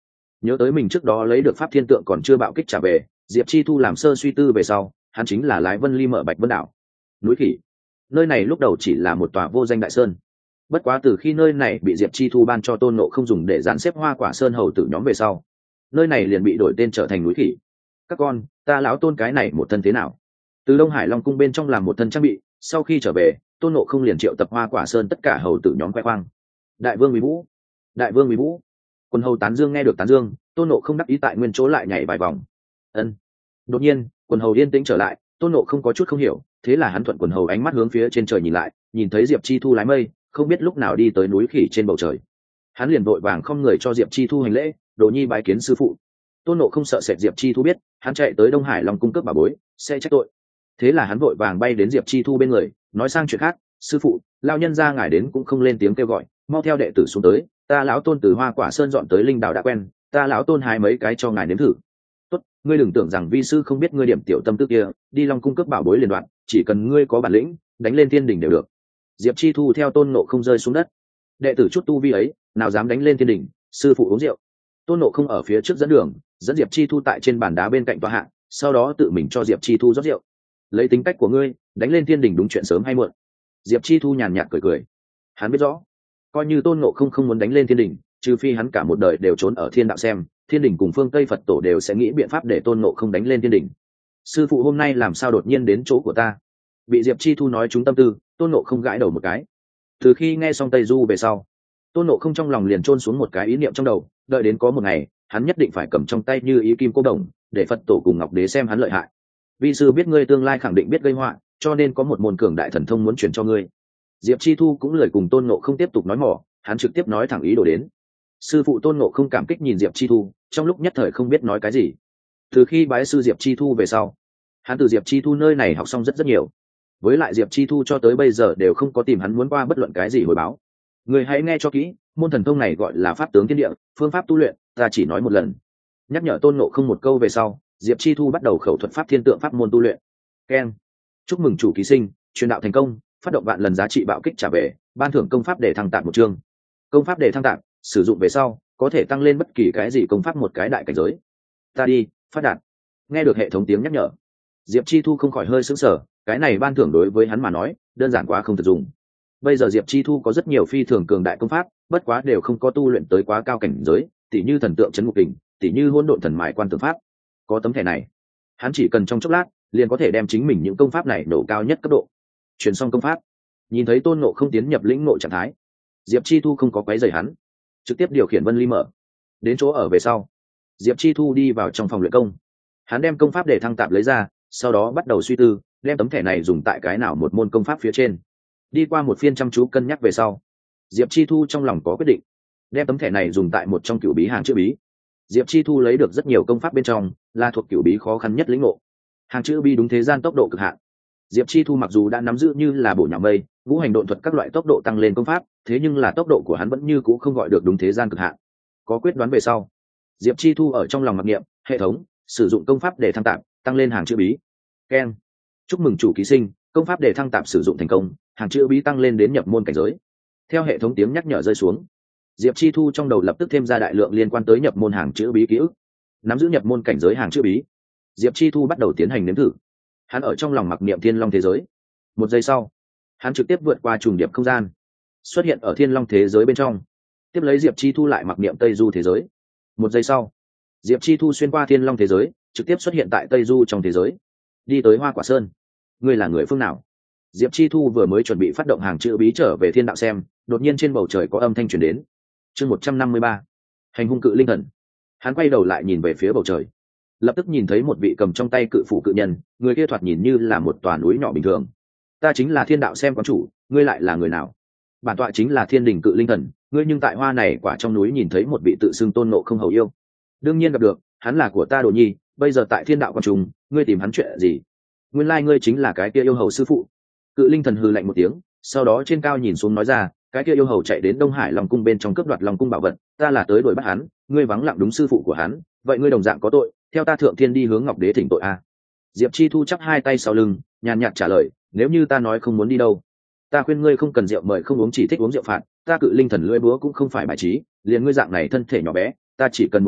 Nhớ tới mình trước đó lấy được pháp thiên tượng còn chưa bạo kích trả về, Diệp Chi Thu làm sơ suy tư về sau, hắn chính là lái Vân Ly mở Bạch Vân đảo. Núi Khỉ, nơi này lúc đầu chỉ là một tòa vô danh đại sơn, bất quá từ khi nơi này bị Diệp Chi Thu ban cho Tôn Ngộ Không dùng để dàn xếp hoa quả sơn hầu tử nhóm về sau, nơi này liền bị đổi tên trở thành Núi Khỉ. Các con, ta lão Tôn cái này một thân thế nào? Từ Đông Hải Long cung bên trong làm một thân trang bị, sau khi trở về, Tôn Ngộ Không liền triệu tập hoa quả sơn tất cả hầu tử nhóm khoe khoang. Đại vương Uy Vũ, đại vương Uy Vũ. Quần hầu tán dương nghe được tán dương, Tôn Ngộ Không đắc ý tại nguyên chỗ lại nhảy vài vòng. Ân. Đột nhiên, quần hầu yên tĩnh trở lại, Tôn Ngộ Không có chút không hiểu, thế là hắn thuận quần hầu ánh mắt hướng phía trên trời nhìn lại, nhìn thấy Diệp Chi Thu lái mây, không biết lúc nào đi tới núi Khỉ trên bầu trời. Hắn liền vội vàng không người cho Diệp Chi Thu hành lễ, Đồ Nhi bái kiến sư phụ. Tôn Ngộ Không sợ sệt Diệp Chi Thu biết, hắn chạy tới Đông Hải Long cung cấp bảo bối, sẽ trách tội. Thế là hắn vội vàng bay đến Diệp Chi Thu bên người, nói sang chuyện khác, sư phụ, lão nhân gia ngài đến cũng không lên tiếng kêu gọi, mau theo đệ tử xuống tới, ta lão Tôn từ Hoa Quả Sơn dọn tới Linh Đảo đã quen, ta lão Tôn hái mấy cái cho ngài nếm thử. Tốt, ngươi đừng tưởng rằng vi sư không biết ngươi điểm tiểu tâm tư kia, đi Long cung cấp bảo bối liền đoạn, chỉ cần ngươi có bản lĩnh, đánh lên thiên đỉnh đều được. Diệp Chi Thu theo Tôn Ngộ Không rơi xuống đất. Đệ tử chút tu vi ấy, nào dám đánh lên thiên đỉnh, sư phụ uống rượu. Tôn Ngộ Không ở phía trước dẫn đường, dẫn Diệp Chi Thu tại trên bàn đá bên cạnh tòa hạ, sau đó tự mình cho Diệp Chi Thu rót rượu. Lấy tính cách của ngươi, đánh lên thiên đỉnh đúng chuyện sớm hay muộn. Diệp Chi Thu nhàn nhạt cười cười. Hắn biết rõ, coi như Tôn Ngộ Không không muốn đánh lên thiên đỉnh, trừ phi hắn cả một đời đều trốn ở thiên đạo xem, thiên đỉnh cùng phương Tây Phật tổ đều sẽ nghĩ biện pháp để Tôn Ngộ Không đánh lên thiên đỉnh. Sư phụ hôm nay làm sao đột nhiên đến chỗ của ta? Bị Diệp Chi Thu nói trúng tâm tư, Tôn Ngộ Không gãi đầu một cái. Từ khi nghe xong Tây Du về sau, Tôn Ngộ Không trong lòng liền chôn xuống một cái ý niệm trong đầu, đợi đến có một ngày, hắn nhất định phải cầm trong tay như ý kim cô đồng, để Phật tổ cùng Ngọc Đế xem hắn lợi hại. Vi sư biết ngươi tương lai khẳng định biết gây họa, cho nên có một môn cường đại thần thông muốn truyền cho ngươi. Diệp Chi Thu cũng lời cùng Tôn Ngộ Không tiếp tục nói mỏ, hắn trực tiếp nói thẳng ý đồ đến. Sư phụ Tôn Ngộ Không cảm kích nhìn Diệp Chi Thu, trong lúc nhất thời không biết nói cái gì. Từ khi bái sư Diệp Chi Thu về sau, hắn từ Diệp Chi Thu nơi này học xong rất nhiều. Với lại Diệp Chi Thu cho tới bây giờ đều không có tìm hắn muốn qua bất luận cái gì hồi báo. Người hãy nghe cho kỹ, môn thần thông này gọi là pháp tướng thiên địa, phương pháp tu luyện, ta chỉ nói một lần. Nhắc nhở Tôn Ngộ Không một câu về sau, Diệp Chi Thu bắt đầu khẩu thuật pháp thiên tượng pháp môn tu luyện. Keng, chúc mừng chủ ký sinh, truyền đạo thành công, phát động vạn lần giá trị bạo kích trả về, ban thưởng công pháp để thăng tạm một chương. Công pháp để thăng tạm, sử dụng về sau, có thể tăng lên bất kỳ cái gì công pháp một cái đại cảnh giới. Ta đi, phát đạt. Nghe được hệ thống tiếng nhắc nhở, Diệp Chi Thu không khỏi hơi sững sờ, cái này ban thưởng đối với hắn mà nói, đơn giản quá không thực dụng. Bây giờ Diệp Chi Thu có rất nhiều phi thường cường đại công pháp, bất quá đều không có tu luyện tới quá cao cảnh giới, tỉ như thần tượng trấn ngục kình, tỉ như hỗn độn thần mại quan tượng pháp. Có tấm thẻ này, hắn chỉ cần trong chốc lát, liền có thể đem chính mình những công pháp này nổ cao nhất cấp độ. Chuyển xong công pháp, nhìn thấy Tôn Ngộ Không tiến nhập lĩnh ngộ trạng thái, Diệp Chi Thu không có quấy rầy hắn, trực tiếp điều khiển Vân Ly mở. Đến chỗ ở về sau, Diệp Chi Thu đi vào trong phòng luyện công. Hắn đem công pháp để thăng tạm lấy ra, sau đó bắt đầu suy tư, đem tấm thẻ này dùng tại cái nào một môn công pháp phía trên. Đi qua một phiên chăm chú cân nhắc về sau, Diệp Chi Thu trong lòng có quyết định, đem tấm thẻ này dùng tại một trong cửu bí hàng chữ bí. Diệp Chi Thu lấy được rất nhiều công pháp bên trong, là thuộc cửu bí khó khăn nhất lĩnh ngộ. Hàng chữ bí đúng thế gian tốc độ cực hạn. Diệp Chi Thu mặc dù đã nắm giữ như là bổ nhạo mây, ngũ hành độn thuật các loại tốc độ tăng lên công pháp, thế nhưng là tốc độ của hắn vẫn như cũ không gọi được đúng thế gian cực hạn. Có quyết đoán về sau, Diệp Chi Thu ở trong lòng mặc niệm, hệ thống, sử dụng công pháp để thăng tạm, tăng lên hàng chữ bí. Keng, chúc mừng chủ ký sinh, công pháp để thăng tạm sử dụng thành công, hàng chữ bí tăng lên đến nhập môn cảnh giới. Theo hệ thống tiếng nhắc nhở rơi xuống, Diệp Chi Thu trong đầu lập tức thêm ra đại lượng liên quan tới nhập môn hàng chữ bí ký ức. Nắm giữ nhập môn cảnh giới hàng chữ bí, Diệp Chi Thu bắt đầu tiến hành nếm thử. Hắn ở trong lòng mặc niệm thiên long thế giới. Một giây sau, hắn trực tiếp vượt qua trùng điệp không gian, xuất hiện ở thiên long thế giới bên trong. Tiếp lấy Diệp Chi Thu lại mặc niệm tây du thế giới. Một giây sau, Diệp Chi Thu xuyên qua thiên long thế giới, trực tiếp xuất hiện tại tây du trong thế giới, đi tới Hoa Quả Sơn. Ngươi là người phương nào? Diệp Chi Thu vừa mới chuẩn bị phát động hàng chữ bí trở về thiên đạo xem, đột nhiên trên bầu trời có âm thanh truyền đến. Chương 153, hành hung cự linh thần. Hắn quay đầu lại nhìn về phía bầu trời, lập tức nhìn thấy một vị cầm trong tay cự phủ cự nhân, người kia thoạt nhìn như là một tòa núi nhỏ bình thường. Ta chính là thiên đạo xem quán chủ, ngươi lại là người nào? Bản tọa chính là thiên đình cự linh thần, ngươi nhưng tại hoa này quả trong núi nhìn thấy một vị tự xưng Tôn Ngộ Không hầu yêu. Đương nhiên gặp được, hắn là của ta Đồ Nhi, bây giờ tại thiên đạo quán trùng, ngươi tìm hắn chuyện gì? Nguyên lai ngươi chính là cái kia yêu hầu sư phụ. Cự linh thần hừ lạnh một tiếng, sau đó trên cao nhìn xuống nói ra, cái kia yêu hầu chạy đến Đông Hải Long cung bên trong cướp đoạt Long cung bảo vật, ta là tới đuổi bắt hắn, ngươi vắng lặng đúng sư phụ của hắn, vậy ngươi đồng dạng có tội, theo ta thượng thiên đi hướng Ngọc Đế thỉnh tội a. Diệp Chi Thu chắp hai tay sau lưng, nhàn nhạt trả lời, nếu như ta nói không muốn đi đâu, ta khuyên ngươi không cần rượu mời không uống, chỉ thích uống rượu phạt, ta cự linh thần lưỡi búa cũng không phải bài trí, liền ngươi dạng này thân thể nhỏ bé, ta chỉ cần một búa,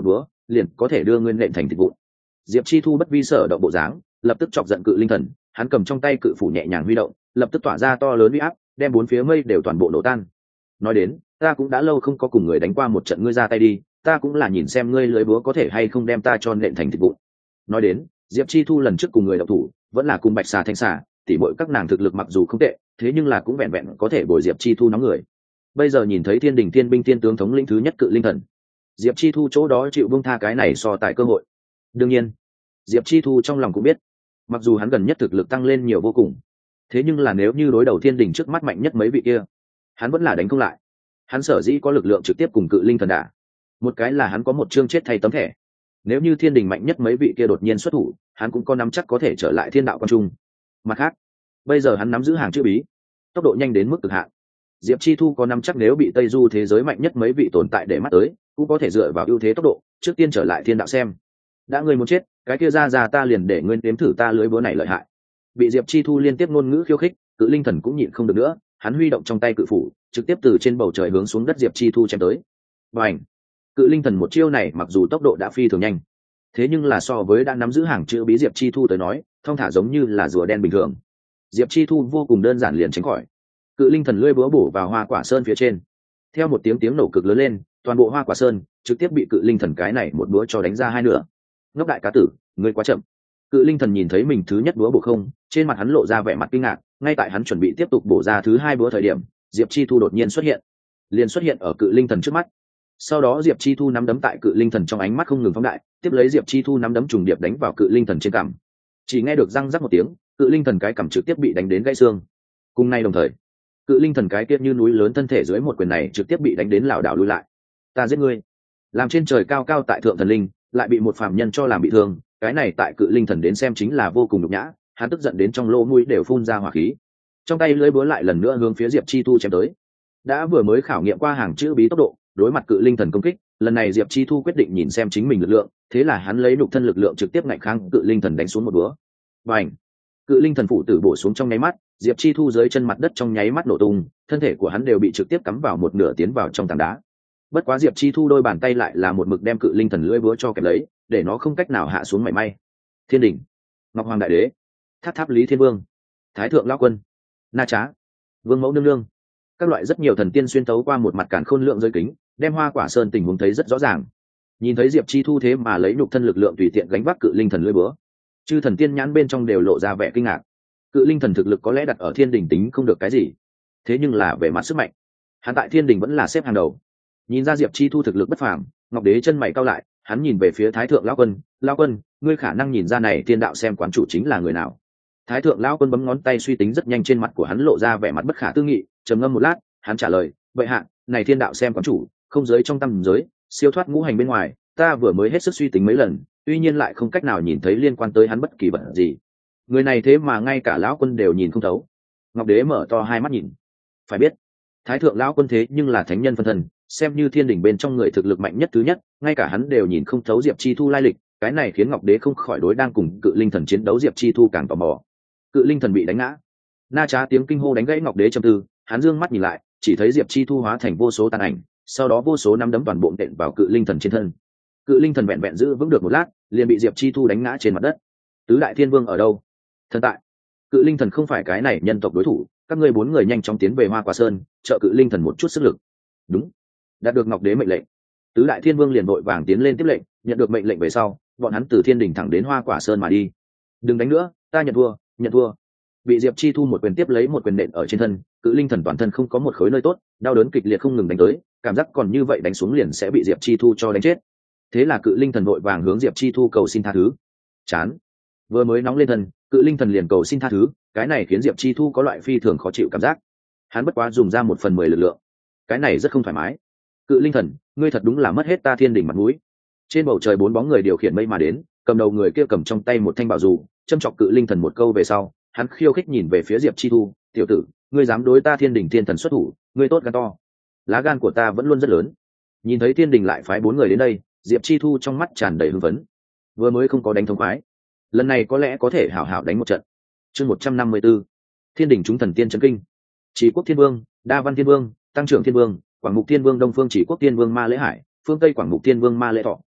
liền có thể đưa ngươi nện thành thịt vụn. Diệp Chi Thu bất vi sở động bộ dáng, lập tức chọc giận cự linh thần, hắn cầm trong tay cự phủ nhẹ nhàng huy động, lập tức tỏa ra to lớn uy áp, đem bốn phía mây đều toàn bộ nổ tan. Nói đến, ta cũng đã lâu không có cùng người đánh qua một trận, ngươi ra tay đi, ta cũng là nhìn xem ngươi lưới búa có thể hay không đem ta cho nện thành thịt vụn. Nói đến, Diệp Chi Thu lần trước cùng người động thủ, vẫn là cùng Bạch Xà Thanh Xà, tỉ muội các nàng thực lực mặc dù không tệ, thế nhưng là cũng vẹn vẹn có thể bồi Diệp Chi Thu nóng người. Bây giờ nhìn thấy Thiên Đình Thiên binh thiên tướng thống lĩnh thứ nhất cự linh thần, Diệp Chi Thu chỗ đó chịu buông tha cái này so tài cơ hội. Đương nhiên, Diệp Chi Thu trong lòng cũng biết, mặc dù hắn gần nhất thực lực tăng lên nhiều vô cùng, thế nhưng là nếu như đối đầu Thiên Đình trước mắt mạnh nhất mấy vị kia, hắn vẫn là đánh không lại. Hắn sở dĩ có lực lượng trực tiếp cùng cự linh thần đả, một cái là hắn có một chương chết thay tấm thẻ. Nếu như Thiên Đình mạnh nhất mấy vị kia đột nhiên xuất thủ, hắn cũng có nắm chắc có thể trở lại Thiên Đạo Quan Trung. Mặt khác, bây giờ hắn nắm giữ hàng chữ bí, tốc độ nhanh đến mức cực hạn. Diệp Chi Thu có nắm chắc nếu bị Tây Du thế giới mạnh nhất mấy vị tồn tại để mắt tới, cũng có thể dựa vào ưu thế tốc độ, trước tiên trở lại Thiên Đạo xem. Đã ngươi muốn chết, cái kia ra ta liền để ngươi nếm thử ta lưới búa này lợi hại. Bị Diệp Chi Thu liên tiếp ngôn ngữ khiêu khích, cự linh thần cũng nhịn không được nữa, hắn huy động trong tay cự phủ, trực tiếp từ trên bầu trời hướng xuống đất Diệp Chi Thu chém tới. Bành! Cự linh thần một chiêu này mặc dù tốc độ đã phi thường nhanh, thế nhưng là so với đã nắm giữ hàng chữ bí Diệp Chi Thu tới nói, thong thả giống như là rùa đen bình thường. Diệp Chi Thu vô cùng đơn giản liền tránh khỏi. Cự linh thần lưỡi búa bổ vào hoa quả sơn phía trên, theo một tiếng nổ cực lớn lên, toàn bộ hoa quả sơn trực tiếp bị cự linh thần cái này một búa cho đánh ra hai nửa. Ngốc đại cá tử, ngươi quá chậm. Cự linh thần nhìn thấy mình thứ nhất búa bổ không, trên mặt hắn lộ ra vẻ mặt kinh ngạc. Ngay tại hắn chuẩn bị tiếp tục bổ ra thứ hai búa thời điểm, Diệp Chi Thu đột nhiên xuất hiện, liền xuất hiện ở cự linh thần trước mắt. Sau đó Diệp Chi Thu nắm đấm tại cự linh thần trong ánh mắt không ngừng phóng đại, tiếp lấy Diệp Chi Thu nắm đấm trùng điệp đánh vào cự linh thần trên cằm. Chỉ nghe được răng rắc một tiếng, cự linh thần cái cằm trực tiếp bị đánh đến gãy xương. Cùng nay đồng thời, cự linh thần cái tiết như núi lớn thân thể dưới một quyền này trực tiếp bị đánh đến lảo đảo lùi lại. Ta giết ngươi! Làm trên trời cao cao tại thượng thần linh, lại bị một phàm nhân cho làm bị thương, cái này tại cự linh thần đến xem chính là vô cùng nhục nhã. Hắn tức giận đến trong lỗ mũi đều phun ra hỏa khí, trong tay lưỡi búa lại lần nữa hướng phía Diệp Chi Thu chém tới. Đã vừa mới khảo nghiệm qua hàng chữ bí tốc độ, đối mặt cự linh thần công kích, lần này Diệp Chi Thu quyết định nhìn xem chính mình lực lượng, thế là hắn lấy nhục thân lực lượng trực tiếp ngạnh kháng cự linh thần đánh xuống một búa. Bành! Cự linh thần phụ tử bổ xuống trong nháy mắt, Diệp Chi Thu dưới chân mặt đất trong nháy mắt nổ tung, thân thể của hắn đều bị trực tiếp cắm vào một nửa tiến vào trong tảng đá. Bất quá Diệp Chi Thu đôi bàn tay lại là một mực đem cự linh thần lưỡi búa cho kẹp lấy, để nó không cách nào hạ xuống mảy may. Thiên Đình, Ngọc Hoàng Đại Đế, Tháp Tháp Lý Thiên Vương, Thái Thượng Lão Quân, Na Trá, Vương Mẫu Nương Nương, các loại rất nhiều thần tiên xuyên tấu qua một mặt cản khôn lượng giới kính, đem hoa quả sơn tình huống thấy rất rõ ràng. Nhìn thấy Diệp Chi Thu thế mà lấy nhục thân lực lượng tùy tiện gánh vác cự linh thần lưỡi búa, chư thần tiên nhãn bên trong đều lộ ra vẻ kinh ngạc. Cự linh thần thực lực có lẽ đặt ở Thiên Đình tính không được cái gì, thế nhưng là về mặt sức mạnh, hắn tại Thiên Đình vẫn là xếp hàng đầu. Nhìn ra Diệp Chi Thu thực lực bất phàm, Ngọc Đế chân mày cau lại, hắn nhìn về phía Thái Thượng Lão Quân, Lão Quân, ngươi khả năng nhìn ra này Thiên Đạo xem quán chủ chính là người nào? Thái Thượng Lão Quân bấm ngón tay suy tính rất nhanh, trên mặt của hắn lộ ra vẻ mặt bất khả tư nghị, trầm ngâm một lát, hắn trả lời, vậy hạ, này Thiên Đạo xem quán chủ, không giới trong tam giới, siêu thoát ngũ hành bên ngoài, ta vừa mới hết sức suy tính mấy lần, tuy nhiên lại không cách nào nhìn thấy liên quan tới hắn bất kỳ vật gì. Người này thế mà ngay cả Lão Quân đều nhìn không thấu. Ngọc Đế mở to hai mắt nhìn. Phải biết, Thái Thượng Lão Quân thế nhưng là thánh nhân phân thân, xem như Thiên Đình bên trong người thực lực mạnh nhất thứ nhất, ngay cả hắn đều nhìn không thấu Diệp Chi Thu lai lịch, cái này khiến Ngọc Đế không khỏi đối đang cùng cự linh thần chiến đấu Diệp Chi Thu càng tò mò. Cự linh thần bị đánh ngã, Na Trá tiếng kinh hô đánh gãy Ngọc Đế trầm tư, hắn dương mắt nhìn lại, chỉ thấy Diệp Chi Thu hóa thành vô số tàn ảnh, sau đó vô số nắm đấm toàn bộ nện vào cự linh thần trên thân. Cự linh thần vẹn vẹn giữ vững được một lát, liền bị Diệp Chi Thu đánh ngã trên mặt đất. Tứ đại thiên vương ở đâu? Thần tại. Cự linh thần không phải cái này nhân tộc đối thủ, các ngươi bốn người nhanh chóng tiến về Hoa Quả Sơn, trợ cự linh thần một chút sức lực. Đúng. Đạt được Ngọc Đế mệnh lệnh, tứ đại thiên vương liền vội vàng tiến lên tiếp lệnh, nhận được mệnh lệnh về sau, bọn hắn từ Thiên Đình thẳng đến Hoa Quả Sơn mà đi. Đừng đánh nữa, ta nhận thua, nhận thua. Bị Diệp Chi Thu một quyền tiếp lấy một quyền nện ở trên thân, cự linh thần toàn thân không có một khối nơi tốt, đau đớn kịch liệt không ngừng đánh tới, cảm giác còn như vậy đánh xuống liền sẽ bị Diệp Chi Thu cho đánh chết. Thế là cự linh thần vội vàng hướng Diệp Chi Thu cầu xin tha thứ. Chán, vừa mới nóng lên thân, cự linh thần liền cầu xin tha thứ, cái này khiến Diệp Chi Thu có loại phi thường khó chịu cảm giác. Hắn bất quá dùng ra 1/10 lực lượng, cái này rất không thoải mái. Cự linh thần, ngươi thật đúng là mất hết ta Thiên Đình mặt mũi. Trên bầu trời 4 bóng người điều khiển mây mà đến, cầm đầu người kia cầm trong tay một thanh bảo dù, châm chọc cự linh thần một câu về sau, hắn khiêu khích nhìn về phía Diệp Chi Thu, tiểu tử, ngươi dám đối ta Thiên Đình thiên thần xuất thủ, ngươi tốt gan to. Lá gan của ta vẫn luôn rất lớn. Nhìn thấy Thiên Đình lại phái 4 người đến đây, Diệp Chi Thu trong mắt tràn đầy hưng phấn. Vừa mới không có đánh thông khoái, lần này có lẽ có thể hảo hảo đánh một trận. Chương 154. Thiên Đình chúng thần tiên chấn kinh. Chỉ Quốc Thiên Vương, Đa Văn Thiên Vương, Tăng Trưởng Thiên Vương, Quảng Mục Thiên Vương, Đông Phương Chỉ Quốc Thiên Vương Ma Lễ Hải, phương Tây Quảng Mục Thiên Vương Ma Lễ Thọ,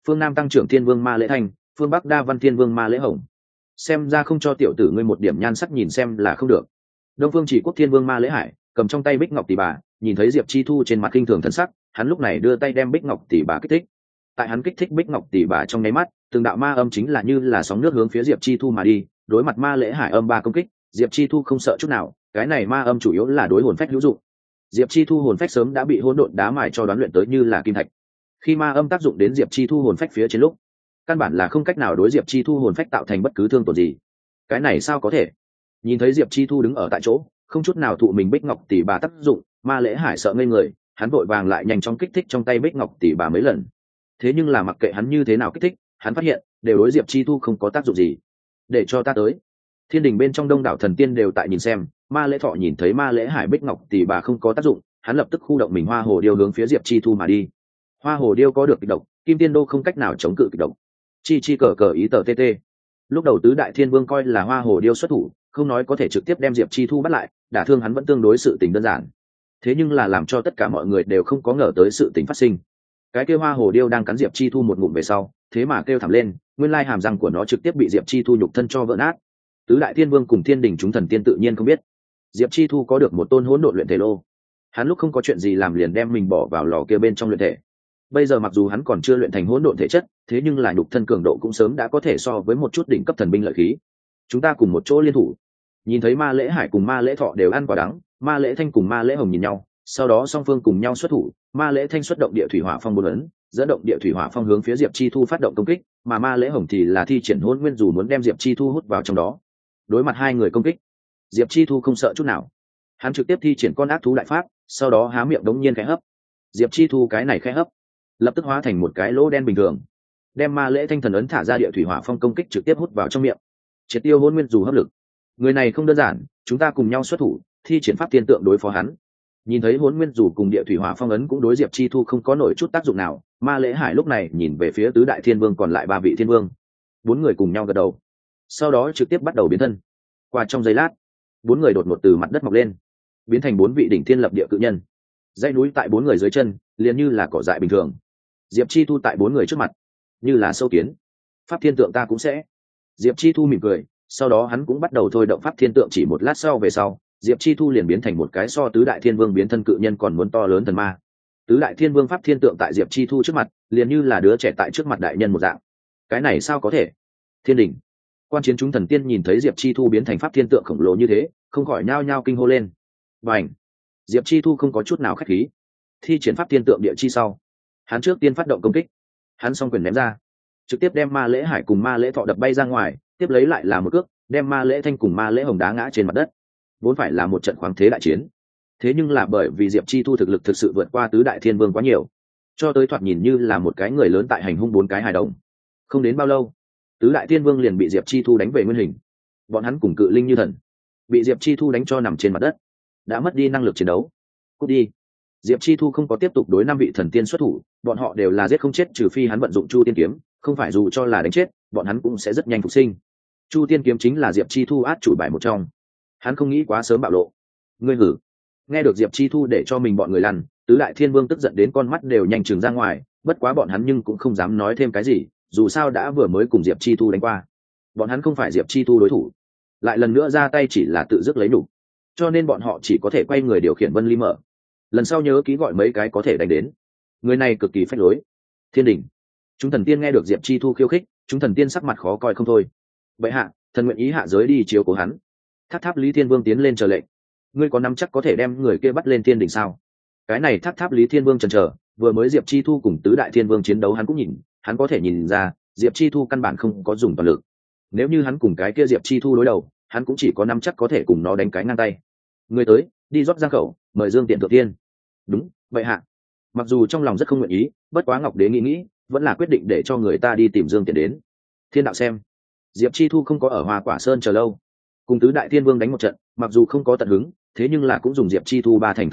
phương nam tăng trưởng thiên vương ma lễ thanh, phương bắc đa văn thiên vương ma lễ hồng. Xem ra không cho tiểu tử ngươi một điểm nhan sắc nhìn xem là không được. Đông phương chỉ quốc thiên vương ma lễ hải cầm trong tay bích ngọc tỷ bà, nhìn thấy diệp chi thu trên mặt kinh thường thân sắc, hắn lúc này đưa tay đem bích ngọc tỷ bà kích thích. Tại hắn kích thích bích ngọc tỷ bà trong nháy mắt, từng đạo ma âm chính là như là sóng nước hướng phía diệp chi thu mà đi. Đối mặt ma lễ hải âm ba công kích, diệp chi thu không sợ chút nào, cái này ma âm chủ yếu là đối hồn phách hữu dụng. Diệp chi thu hồn phách sớm đã bị hỗn độn đá mài cho đoán luyện tới như là kim thạch. Khi ma âm tác dụng đến diệp chi thu hồn phách phía trên lúc, căn bản là không cách nào đối diệp chi thu hồn phách tạo thành bất cứ thương tổn gì. Cái này sao có thể? Nhìn thấy diệp chi thu đứng ở tại chỗ, không chút nào thụ mình bích ngọc tỷ bà tác dụng, ma lễ hải sợ ngây người, hắn vội vàng lại nhanh chóng kích thích trong tay bích ngọc tỷ bà mấy lần. Thế nhưng là mặc kệ hắn như thế nào kích thích, hắn phát hiện đều đối diệp chi thu không có tác dụng gì. Để cho ta tới. Thiên đình bên trong đông đảo thần tiên đều tại nhìn xem, ma lễ thọ nhìn thấy ma lễ hải bích ngọc tỷ bà không có tác dụng, hắn lập tức khu động mình hoa hồ điêu hướng phía diệp chi thu mà đi. Hoa hồ điêu có được kịch độc, kim tiên đô không cách nào chống cự kịch độc. Chi chi cờ cờ ý tờ tt. Lúc đầu tứ đại thiên vương coi là hoa hồ điêu xuất thủ, không nói có thể trực tiếp đem diệp chi thu bắt lại, đả thương hắn vẫn tương đối sự tình đơn giản. Thế nhưng là làm cho tất cả mọi người đều không có ngờ tới sự tình phát sinh. Cái kêu hoa hồ điêu đang cắn diệp chi thu một ngụm về sau, thế mà kêu thảm lên, nguyên lai hàm răng của nó trực tiếp bị diệp chi thu nhục thân cho vỡ nát. Tứ đại thiên vương cùng thiên đình chúng thần tiên tự nhiên không biết diệp chi thu có được một tôn hỗn độn luyện thể lô. Hắn lúc không có chuyện gì làm liền đem mình bỏ vào lò kia bên trong luyện thể. Bây giờ mặc dù hắn còn chưa luyện thành hỗn độn thể chất, thế nhưng là nhục thân cường độ cũng sớm đã có thể so với một chút đỉnh cấp thần binh lợi khí. Chúng ta cùng một chỗ liên thủ. Nhìn thấy ma lễ hải cùng ma lễ thọ đều ăn quả đắng, ma lễ thanh cùng ma lễ hồng nhìn nhau, sau đó song phương cùng nhau xuất thủ. Ma lễ thanh xuất động địa thủy hỏa phong bốn ấn, dẫn động địa thủy hỏa phong hướng phía diệp chi thu phát động công kích, mà ma lễ hồng thì là thi triển hỗn nguyên dù muốn đem diệp chi thu hút vào trong đó. Đối mặt hai người công kích, diệp chi thu không sợ chút nào, hắn trực tiếp thi triển con ác thú đại pháp, sau đó há miệng đống nhiên khẽ hấp. Diệp chi thu cái này khẽ hấp lập tức hóa thành một cái lỗ đen bình thường, đem ma lễ thanh thần ấn thả ra địa thủy hỏa phong công kích trực tiếp hút vào trong miệng, triệt tiêu hôn nguyên dù hấp lực. Người này không đơn giản, chúng ta cùng nhau xuất thủ, thi triển pháp thiên tượng đối phó hắn. Nhìn thấy hôn nguyên dù cùng địa thủy hỏa phong ấn cũng đối diệp chi thu không có nổi chút tác dụng nào, ma lễ hải lúc này nhìn về phía tứ đại thiên vương còn lại ba vị thiên vương. Bốn người cùng nhau gật đầu, sau đó trực tiếp bắt đầu biến thân. Qua trong giây lát, bốn người đột ngột từ mặt đất mọc lên, biến thành bốn vị đỉnh thiên lập địa cự nhân. Dãy núi tại bốn người dưới chân liền như là cỏ dại bình thường. Diệp chi thu tại bốn người trước mặt như là sâu kiến. Pháp thiên tượng ta cũng sẽ. Diệp chi thu mỉm cười, sau đó hắn cũng bắt đầu thôi động pháp thiên tượng. Chỉ một lát sau về sau, Diệp chi thu liền biến thành một cái so tứ đại thiên vương biến thân cự nhân còn muốn to lớn thần ma. Tứ đại thiên vương pháp thiên tượng tại Diệp chi thu trước mặt liền như là đứa trẻ tại trước mặt đại nhân một dạng. Cái này sao có thể? Thiên đình quan chiến chúng thần tiên nhìn thấy Diệp chi thu biến thành pháp thiên tượng khổng lồ như thế, không khỏi nhao nhao kinh hô lên. Và Diệp chi thu không có chút nào khách khí, thi triển pháp thiên tượng địa chi sau, hắn trước tiên phát động công kích. Hắn song quyền ném ra, trực tiếp đem ma lễ hải cùng ma lễ thọ đập bay ra ngoài, tiếp lấy lại là một cước đem ma lễ thanh cùng ma lễ hồng đá ngã trên mặt đất. Vốn phải là một trận khoáng thế đại chiến, thế nhưng là bởi vì Diệp chi thu thực lực thực sự vượt qua tứ đại thiên vương quá nhiều, cho tới thoạt nhìn như là một cái người lớn tại hành hung bốn cái hài đồng. Không đến bao lâu, tứ đại thiên vương liền bị Diệp chi thu đánh về nguyên hình. Bọn hắn cùng cự linh như thần, bị Diệp chi thu đánh cho nằm trên mặt đất, đã mất đi năng lực chiến đấu. Cút đi. Diệp chi thu không có tiếp tục đối năm vị thần tiên xuất thủ, bọn họ đều là giết không chết, trừ phi hắn vận dụng chu tiên kiếm, không phải dù cho là đánh chết bọn hắn cũng sẽ rất nhanh phục sinh. Chu tiên kiếm chính là Diệp chi thu át chủ bài một trong, hắn không nghĩ quá sớm bạo lộ. Ngươi hử. Nghe được Diệp chi thu để cho mình bọn người lăn, tứ đại thiên vương tức giận đến con mắt đều nhanh trừng ra ngoài, bất quá bọn hắn nhưng cũng không dám nói thêm cái gì, dù sao đã vừa mới cùng Diệp chi thu đánh qua, bọn hắn không phải Diệp chi thu đối thủ, lại lần nữa ra tay chỉ là tự dứt lấy đủ, cho nên bọn họ chỉ có thể quay người điều khiển Vân Ly Mở. Lần sau nhớ ký gọi mấy cái có thể đánh đến. Người này cực kỳ phách lối. Thiên đình chúng thần tiên nghe được Diệp chi thu khiêu khích, chúng thần tiên sắc mặt khó coi không thôi. Vậy hạ thần nguyện ý hạ giới đi chiếu cố hắn. Tháp tháp Lý Thiên Vương tiến lên chờ lệnh. Ngươi có nắm chắc có thể đem người kia bắt lên thiên đình sao? Cái này tháp tháp Lý Thiên Vương chần chờ, vừa mới Diệp chi thu cùng tứ đại thiên vương chiến đấu hắn cũng nhìn, hắn có thể nhìn ra Diệp chi thu căn bản không có dùng toàn lực. Nếu như hắn cùng cái kia Diệp chi thu đối đầu, hắn cũng chỉ có nắm chắc có thể cùng nó đánh cái ngang tay. Người tới, đi rót giang khẩu, mời Dương Tiện thượng tiên. Đúng vậy hạ. Mặc dù trong lòng rất không nguyện ý, bất quá Ngọc Đế nghĩ vẫn là quyết định để cho người ta đi tìm Dương Tiện đến. Thiên đạo xem. Diệp chi thu không có ở Hoa Quả Sơn chờ lâu, cùng tứ đại thiên vương đánh một trận, mặc dù không có tận hứng, thế nhưng là cũng dùng Diệp chi thu ba thành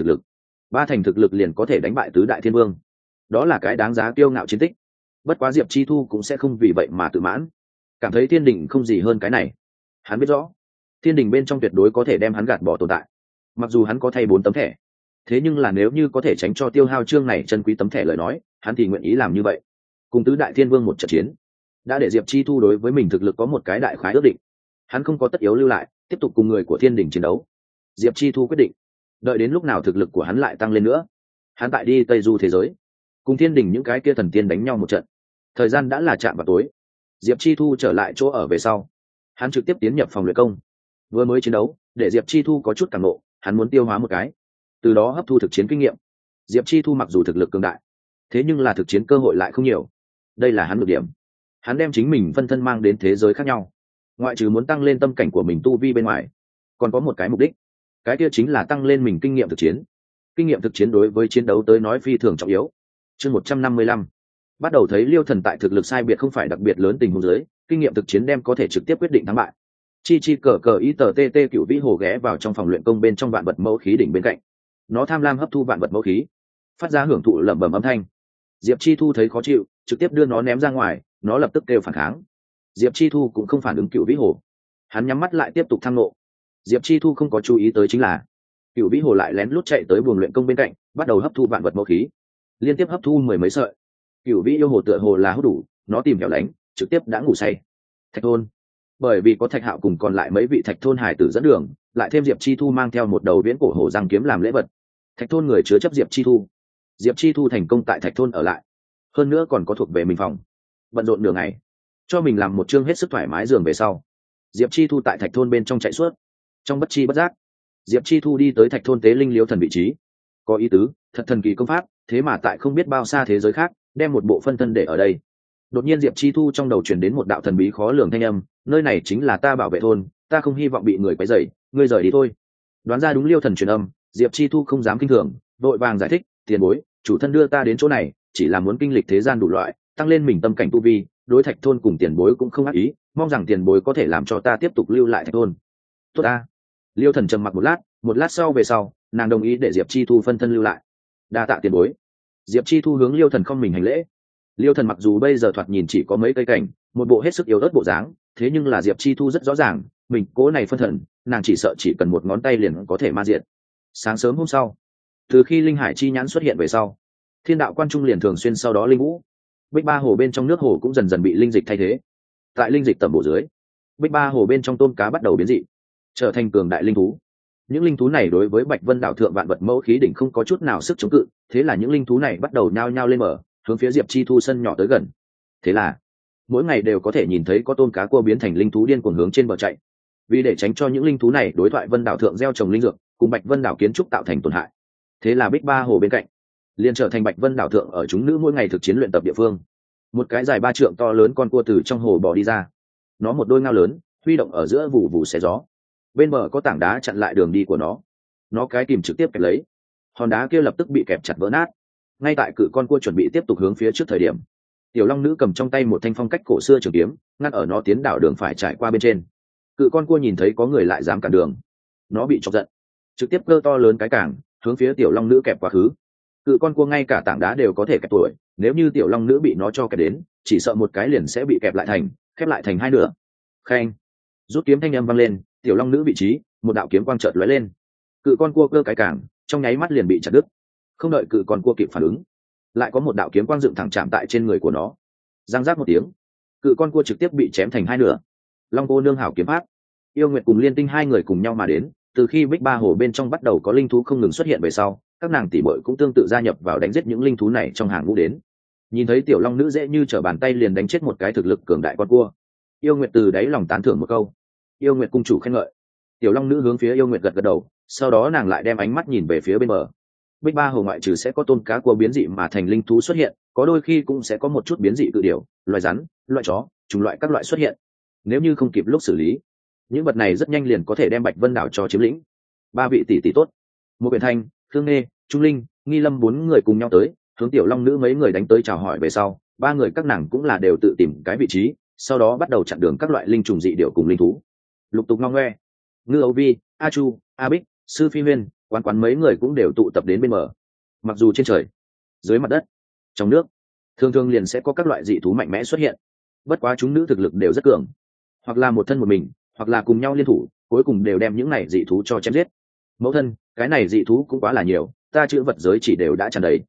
thực lực liền có thể đánh bại tứ đại thiên vương, đó là cái đáng giá kiêu ngạo chiến tích. Bất quá Diệp chi thu cũng sẽ không vì vậy mà tự mãn, cảm thấy thiên đình không gì hơn cái này. Hắn biết rõ thiên đình bên trong tuyệt đối có thể đem hắn gạt bỏ tồn tại, mặc dù hắn có thay 4 tấm thẻ, thế nhưng là nếu như có thể tránh cho tiêu hao chương này chân quý tấm thẻ lời nói, hắn thì nguyện ý làm như vậy. cùng tứ đại thiên vương một trận chiến đã để Diệp Chi Thu đối với mình thực lực có một cái đại khái ước định. Hắn không có tất yếu lưu lại tiếp tục cùng người của thiên đình chiến đấu. Diệp Chi Thu quyết định đợi đến lúc nào thực lực của hắn lại tăng lên nữa, hắn tại đi tây du thế giới cùng thiên đình những cái kia thần tiên đánh nhau một trận. Thời gian đã là chạm vào tối, Diệp Chi Thu trở lại chỗ ở về sau, hắn trực tiếp tiến nhập phòng luyện công. Vừa mới chiến đấu để Diệp Chi Thu có chút cảm nộ, hắn muốn tiêu hóa một cái, từ đó hấp thu thực chiến kinh nghiệm. Diệp Chi Thu mặc dù thực lực cường đại, thế nhưng là thực chiến cơ hội lại không nhiều, đây là hắn nhược điểm. Hắn đem chính mình phân thân mang đến thế giới khác nhau, ngoại trừ muốn tăng lên tâm cảnh của mình tu vi bên ngoài, còn có một cái mục đích, cái kia chính là tăng lên mình kinh nghiệm thực chiến. Kinh nghiệm thực chiến đối với chiến đấu tới nói phi thường trọng yếu. Chương 155 bắt đầu thấy Liêu Thần tại thực lực sai biệt không phải đặc biệt lớn tình huống dưới, kinh nghiệm thực chiến đem có thể trực tiếp quyết định thắng bại. Chi chi cờ cờ ý tờ tê tê Cửu Vĩ Hồ ghé vào trong phòng luyện công bên trong vạn vật mẫu khí đỉnh bên cạnh, nó tham lam hấp thu vạn vật mẫu khí, phát ra hưởng thụ lẩm bẩm âm thanh. Diệp Chi Thu thấy khó chịu, trực tiếp đưa nó ném ra ngoài, nó lập tức kêu phản kháng. Diệp Chi Thu cũng không phản ứng Cửu Vĩ Hồ, hắn nhắm mắt lại tiếp tục tham nộ. Diệp Chi Thu không có chú ý tới chính là Cửu Vĩ Hồ lại lén lút chạy tới buồng luyện công bên cạnh, bắt đầu hấp thu vạn vật mẫu khí, liên tiếp hấp thu mười mấy sợi. Cửu Vĩ yêu hồ tựa hồ là hút đủ, nó tìm kẹo lánh, trực tiếp đã ngủ say. Thạch thôn, bởi vì có Thạch Hạo cùng còn lại mấy vị Thạch thôn hải tử dẫn đường, lại thêm Diệp Chi Thu mang theo một đầu viễn cổ hổ răng kiếm làm lễ vật. Thạch thôn người chứa chấp Diệp Chi Thu. Diệp Chi Thu thành công tại Thạch thôn ở lại, hơn nữa còn có thuộc về mình phòng. Bận rộn nửa ngày, cho mình làm một chương hết sức thoải mái giường về sau, Diệp Chi Thu tại Thạch thôn bên trong chạy suốt. Trong bất chi bất giác, Diệp Chi Thu đi tới Thạch thôn tế linh liếu thần vị trí. Có ý tứ, thật thần kỳ công pháp, thế mà tại không biết bao xa thế giới khác đem một bộ phân thân để ở đây. Đột nhiên Diệp Chi Thu trong đầu truyền đến một đạo thần bí khó lường thanh âm, nơi này chính là ta bảo vệ thôn, ta không hy vọng bị người quấy rầy, ngươi rời đi thôi. Đoán ra đúng Liêu Thần truyền âm, Diệp Chi Thu không dám kinh thường, vội vàng giải thích, tiền bối, chủ thân đưa ta đến chỗ này chỉ là muốn kinh lịch thế gian đủ loại, tăng lên mình tâm cảnh tu vi, đối Thạch thôn cùng tiền bối cũng không ác ý, mong rằng tiền bối có thể làm cho ta tiếp tục lưu lại Thạch thôn. Tốt a. Liêu Thần trầm mặc một lát sau về sau, nàng đồng ý để Diệp Chi Thu phân thân lưu lại. Đa tạ tiền bối. Diệp Chi Thu hướng Liêu Thần không mình hành lễ. Liêu Thần mặc dù bây giờ thoạt nhìn chỉ có mấy cây cảnh, một bộ hết sức yếu ớt bộ dáng, thế nhưng là Diệp Chi Thu rất rõ ràng, mình cố này phân thần, nàng chỉ sợ chỉ cần một ngón tay liền có thể ma diệt. Sáng sớm hôm sau, từ khi linh hải chi nhãn xuất hiện về sau, thiên đạo quan trung liền thường xuyên sau đó linh vũ. Bích Ba hồ bên trong nước hồ cũng dần dần bị linh dịch thay thế. Tại linh dịch tầm bổ dưới, Bích Ba hồ bên trong tôm cá bắt đầu biến dị, trở thành cường đại linh thú. Những linh thú này đối với Bạch Vân đảo thượng vạn vật mẫu khí đỉnh không có chút nào sức chống cự, thế là những linh thú này bắt đầu nhao nhao lên mở, hướng phía Diệp Chi Thu sân nhỏ tới gần. Thế là mỗi ngày đều có thể nhìn thấy có tôm cá cua biến thành linh thú điên cuồng hướng trên bờ chạy. Vì để tránh cho những linh thú này đối thoại Vân đảo thượng gieo trồng linh dược, cùng Bạch Vân đảo kiến trúc tạo thành tổn hại, thế là Bích Ba hồ bên cạnh liền trở thành Bạch Vân đảo thượng ở chúng nữ mỗi ngày thực chiến luyện tập địa phương. Một cái dài 3 trượng to lớn con cua từ trong hồ bò đi ra, nó một đôi ngao lớn huy động ở giữa vụ vụ xé gió, bên bờ có tảng đá chặn lại đường đi của nó cái kìm trực tiếp kẹp lấy, hòn đá kia lập tức bị kẹp chặt vỡ nát. Ngay tại cự con cua chuẩn bị tiếp tục hướng phía trước thời điểm, tiểu long nữ cầm trong tay một thanh phong cách cổ xưa trường kiếm ngăn ở nó tiến đảo đường phải trải qua bên trên. Cự con cua nhìn thấy có người lại dám cản đường, nó bị chọc giận, trực tiếp cơ to lớn cái cảng hướng phía tiểu long nữ kẹp quá khứ. Cự con cua ngay cả tảng đá đều có thể kẹp tuổi, nếu như tiểu long nữ bị nó cho kẹp đến, chỉ sợ một cái liền sẽ bị kẹp lại khép lại thành hai nửa. Khen, rút kiếm thanh âm vang lên, tiểu long nữ vị trí một đạo kiếm quang chợt lóe lên. Cự con cua cơ cái cảng trong nháy mắt liền bị chặt đứt. Không đợi cự con cua kịp phản ứng, lại có một đạo kiếm quang dựng thẳng chạm tại trên người của nó. Giang giác một tiếng, cự con cua trực tiếp bị chém thành hai nửa. Long cô nương hảo kiếm pháp. Yêu Nguyệt cùng Liên Tinh hai người cùng nhau mà đến. Từ khi Bích Ba hồ bên trong bắt đầu có linh thú không ngừng xuất hiện về sau, các nàng tỷ muội cũng tương tự gia nhập vào đánh giết những linh thú này trong hàng ngũ đến. Nhìn thấy tiểu long nữ dễ như trở bàn tay liền đánh chết một cái thực lực cường đại con cua, Yêu Nguyệt từ đáy lòng tán thưởng một câu. Yêu Nguyệt cung chủ khen ngợi. Tiểu long nữ hướng phía Yêu Nguyệt gật gật đầu, sau đó nàng lại đem ánh mắt nhìn về phía bên bờ. Bích Ba hồ ngoại trừ sẽ có tôm cá cua biến dị mà thành linh thú xuất hiện, có đôi khi cũng sẽ có một chút biến dị cự điểu, loài rắn, loài chó, chủng loại các loại xuất hiện. Nếu như không kịp lúc xử lý, những vật này rất nhanh liền có thể đem Bạch Vân đảo cho chiếm lĩnh. Ba vị tỷ tỷ tốt, một biển thanh, Thương Nghê, Trung Linh, Nghi Lâm bốn người cùng nhau tới, hướng tiểu long nữ mấy người đánh tới chào hỏi về sau, ba người các nàng cũng là đều tự tìm cái vị trí, sau đó bắt đầu chặn đường các loại linh trùng dị điểu cùng linh thú. Lục Tục Ngao Ngoe, Ngư Âu Vi, A Chu, A Bích, Sư Phi Huyên, quán quán mấy người cũng đều tụ tập đến bên bờ. Mặc dù trên trời, dưới mặt đất, trong nước, thường thường liền sẽ có các loại dị thú mạnh mẽ xuất hiện. Bất quá chúng nữ thực lực đều rất cường, hoặc là một thân một mình, hoặc là cùng nhau liên thủ, cuối cùng đều đem những này dị thú cho chém giết. Mẫu thân, cái này dị thú cũng quá là nhiều, ta chữ vật giới chỉ đều đã tràn đầy.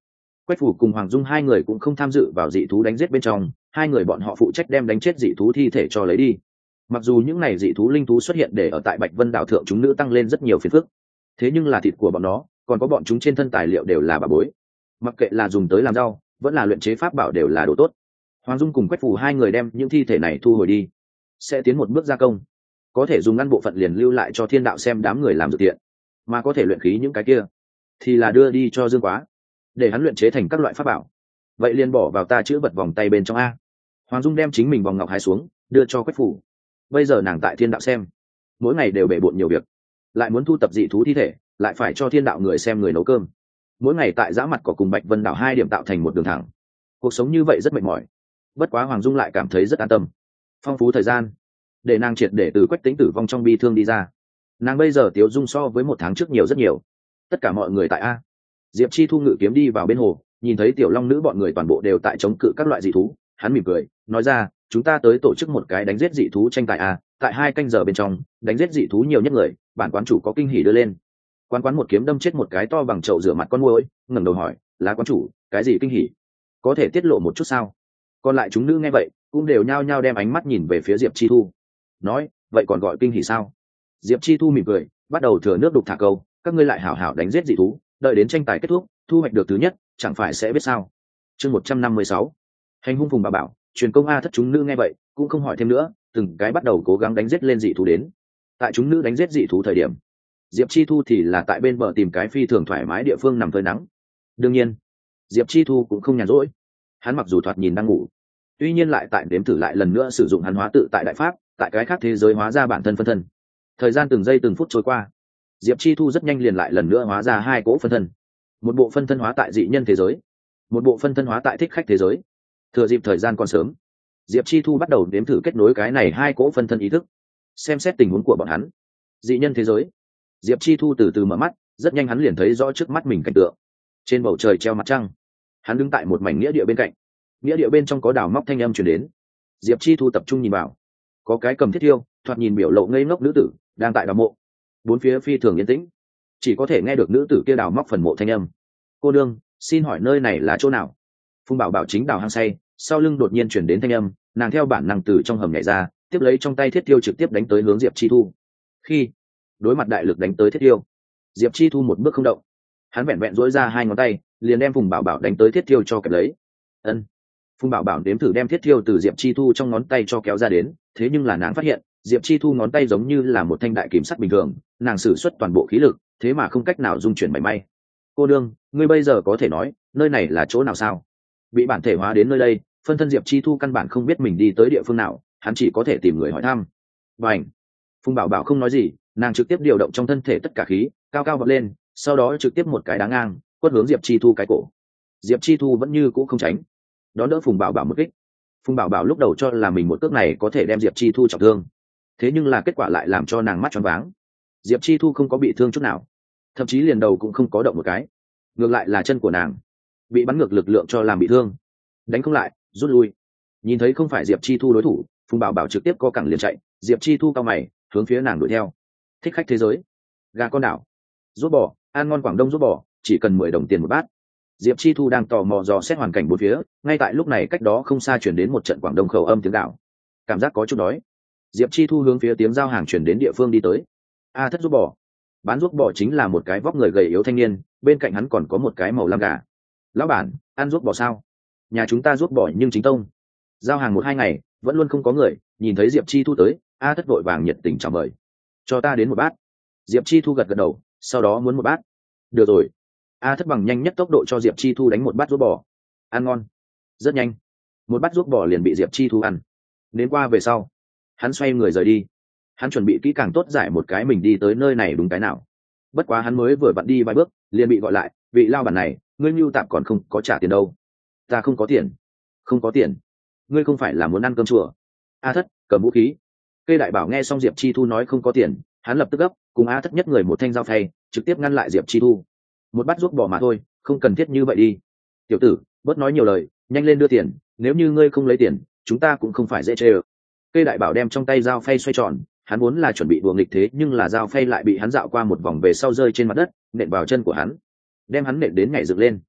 Quách Phủ cùng Hoàng Dung hai người cũng không tham dự vào dị thú đánh giết bên trong, hai người bọn họ phụ trách đem đánh chết dị thú thi thể cho lấy đi. Mặc dù những này dị thú linh thú xuất hiện để ở tại Bạch Vân đảo thượng chúng nữ tăng lên rất nhiều phiền phức, thế nhưng là thịt của bọn nó, còn có bọn chúng trên thân tài liệu đều là bà bối. Mặc kệ là dùng tới làm rau, vẫn là luyện chế pháp bảo đều là đồ tốt. Hoàng Dung cùng Quách Phủ hai người đem những thi thể này thu hồi đi, sẽ tiến một bước gia công, có thể dùng ngăn bộ phận liền lưu lại cho Thiên Đạo xem đám người làm dược tiện, mà có thể luyện khí những cái kia thì là đưa đi cho Dương Quá để hắn luyện chế thành các loại pháp bảo. Vậy liền bỏ vào ta chữ vật vòng tay bên trong a. Hoàng Dung đem chính mình vòng ngọc hái xuống đưa cho Quách Phủ. Bây giờ nàng tại Thiên Đạo xem mỗi ngày đều bể bộn nhiều việc, lại muốn thu tập dị thú thi thể, lại phải cho Thiên Đạo người xem người nấu cơm, mỗi ngày tại giã mặt cỏ cùng Bạch Vân đảo hai điểm tạo thành một đường thẳng, cuộc sống như vậy rất mệt mỏi. Bất quá Hoàng Dung lại cảm thấy rất an tâm, phong phú thời gian để nàng triệt để từ Quách Tĩnh tử vong trong bi thương đi ra. Nàng bây giờ tiếu dung so với một tháng trước nhiều rất nhiều. Tất cả mọi người tại a. Diệp Chi Thu ngự kiếm đi vào bên hồ, nhìn thấy tiểu long nữ bọn người toàn bộ đều tại chống cự các loại dị thú, hắn mỉm cười nói ra, chúng ta tới tổ chức một cái đánh giết dị thú tranh tài a, tại 2 canh giờ bên trong đánh giết dị thú nhiều nhất người, bản quán chủ có kinh hỉ đưa lên. Quán một kiếm đâm chết một cái to bằng chậu rửa mặt con muỗi, ngẩng đầu hỏi, là quán chủ, cái gì kinh hỉ, có thể tiết lộ một chút sao? Còn lại chúng nữ nghe vậy cũng đều nhao nhao đem ánh mắt nhìn về phía Diệp Chi Thu, nói, vậy còn gọi kinh hỉ sao? Diệp Chi Thu mỉm cười bắt đầu thừa nước đục thả câu, các ngươi lại hảo hảo đánh giết dị thú, đợi đến tranh tài kết thúc thu hoạch được thứ nhất chẳng phải sẽ biết sao. Chương 156, hành hung Phùng Bảo Bảo truyền công a thất. Chúng nữ nghe vậy cũng không hỏi thêm nữa, từng cái bắt đầu cố gắng đánh giết lên dị thú đến. Tại chúng nữ đánh giết dị thú thời điểm, Diệp Chi Thu thì là tại bên bờ tìm cái phi thường thoải mái địa phương nằm phơi nắng. Đương nhiên Diệp Chi Thu cũng không nhàn rỗi, hắn mặc dù thoạt nhìn đang ngủ, tuy nhiên lại tại đếm thử lại lần nữa sử dụng hắn hóa tự tại đại pháp, tại cái khác thế giới hóa ra bản thân phân thân. Thời gian từng giây từng phút trôi qua, Diệp Chi Thu rất nhanh liền lại lần nữa hóa ra 2 cỗ phân thân, một bộ phân thân hóa tại dị nhân thế giới, một bộ phân thân hóa tại thích khách thế giới. Thừa dịp thời gian còn sớm, Diệp Chi Thu bắt đầu đếm thử kết nối cái này 2 cỗ phân thân ý thức, xem xét tình huống của bọn hắn. Dị nhân thế giới, Diệp Chi Thu từ từ mở mắt, rất nhanh hắn liền thấy rõ trước mắt mình cảnh tượng. Trên bầu trời treo mặt trăng, hắn đứng tại một mảnh nghĩa địa bên cạnh, nghĩa địa bên trong có đào móc thanh âm truyền đến. Diệp Chi Thu tập trung nhìn vào, có cái cầm thiết tiêu, thoạt nhìn biểu lộ ngây ngốc nữ tử đang tại đào mộ. Bốn phía phi thường yên tĩnh, chỉ có thể nghe được nữ tử kia đào móc phần mộ thanh âm. Cô đương, xin hỏi nơi này là chỗ nào? Phùng Bảo Bảo chính đào hang say, sau lưng đột nhiên chuyển đến thanh âm, nàng theo bản năng từ trong hầm nhảy ra, tiếp lấy trong tay thiết tiêu trực tiếp đánh tới hướng Diệp Chi Thu. Khi đối mặt đại lực đánh tới thiết tiêu, Diệp Chi Thu một bước không động, hắn vẹn vẹn dỗi ra 2 ngón tay liền đem Phùng Bảo Bảo đánh tới thiết tiêu cho kẹp lấy. Ân. Phùng Bảo Bảo đếm thử đem thiết tiêu từ Diệp Chi Thu trong ngón tay cho kéo ra đến, thế nhưng là nàng phát hiện Diệp Chi Thu ngón tay giống như là một thanh đại kiếm sắt bình thường, nàng sử xuất toàn bộ khí lực, thế mà không cách nào dung chuyển mảy may. Cô đương, ngươi bây giờ có thể nói nơi này là chỗ nào sao? Bị bản thể hóa đến nơi đây, phân thân Diệp Chi Thu căn bản không biết mình đi tới địa phương nào, hắn chỉ có thể tìm người hỏi thăm. Bành! Phùng Bảo Bảo không nói gì, nàng trực tiếp điều động trong thân thể tất cả khí, cao cao vọt lên, sau đó trực tiếp một cái đá ngang quất hướng Diệp Chi Thu cái cổ. Diệp Chi Thu vẫn như cũ không tránh, đón đỡ Phùng Bảo Bảo một kích. Phùng Bảo Bảo lúc đầu cho là mình một cước này có thể đem Diệp Chi Thu trọng thương, thế nhưng là kết quả lại làm cho nàng mắt choáng váng. Diệp Chi Thu không có bị thương chút nào, thậm chí liền đầu cũng không có động một cái, ngược lại là chân của nàng bị bắn ngược lực lượng cho làm bị thương. Đánh không lại, rút lui. Nhìn thấy không phải Diệp Chi Thu đối thủ, Phùng Bảo Bảo trực tiếp co cẳng liền chạy. Diệp Chi Thu cao mày hướng phía nàng đuổi theo. Thích khách thế giới, gà con đảo, rút bò, ăn ngon Quảng Đông rút bò, chỉ cần 10 đồng tiền một bát. Diệp Chi Thu đang tò mò dò xét hoàn cảnh bốn phía, ngay tại lúc này cách đó không xa chuyển đến một trận Quảng Đông khẩu âm tiếng gạo, cảm giác có chút đói. Diệp Chi Thu hướng phía tiếng giao hàng chuyển đến địa phương đi tới. A thất rút bò, bán rút bò chính là một cái vóc người gầy yếu thanh niên, bên cạnh hắn còn có một cái màu lam gà. Lão bản, ăn rút bò sao? Nhà chúng ta rút bò nhưng chính tông. Giao hàng 1-2 ngày vẫn luôn không có người, nhìn thấy Diệp Chi Thu tới, A thất vội vàng nhiệt tình chào mời. Cho ta đến một bát. Diệp Chi Thu gật gật đầu, sau đó muốn một bát. Được rồi. A thất bằng nhanh nhất tốc độ cho Diệp Chi Thu đánh một bát rút bò. Ăn ngon. Rất nhanh, một bát rút bò liền bị Diệp Chi Thu ăn. Đến qua về sau, hắn xoay người rời đi. Hắn chuẩn bị kỹ càng tốt giải một cái mình đi tới nơi này đúng cái nào. Bất quá hắn mới vừa vặn đi vài bước liền bị gọi lại, vị lao bản này, ngươi mưu tạm còn không có trả tiền đâu. Ta không có tiền. Không có tiền? Ngươi không phải là muốn ăn cơm chùa? A thất cầm vũ khí. Cây đại bảo nghe xong Diệp Chi Thu nói không có tiền, hắn lập tức gấp, cùng A thất nhất người một thanh dao phay, trực tiếp ngăn lại Diệp Chi Thu. Một bát ruốc bò mà thôi, không cần thiết như vậy đi. Tiểu tử, bớt nói nhiều lời, nhanh lên đưa tiền, nếu như ngươi không lấy tiền, chúng ta cũng không phải dễ chê. Cây đại bảo đem trong tay dao phay xoay tròn, hắn vốn là chuẩn bị đùa nghịch thế nhưng là dao phay lại bị hắn dạo qua một vòng về sau rơi trên mặt đất, nện vào chân của hắn, đem hắn nện đến nhảy dựng lên.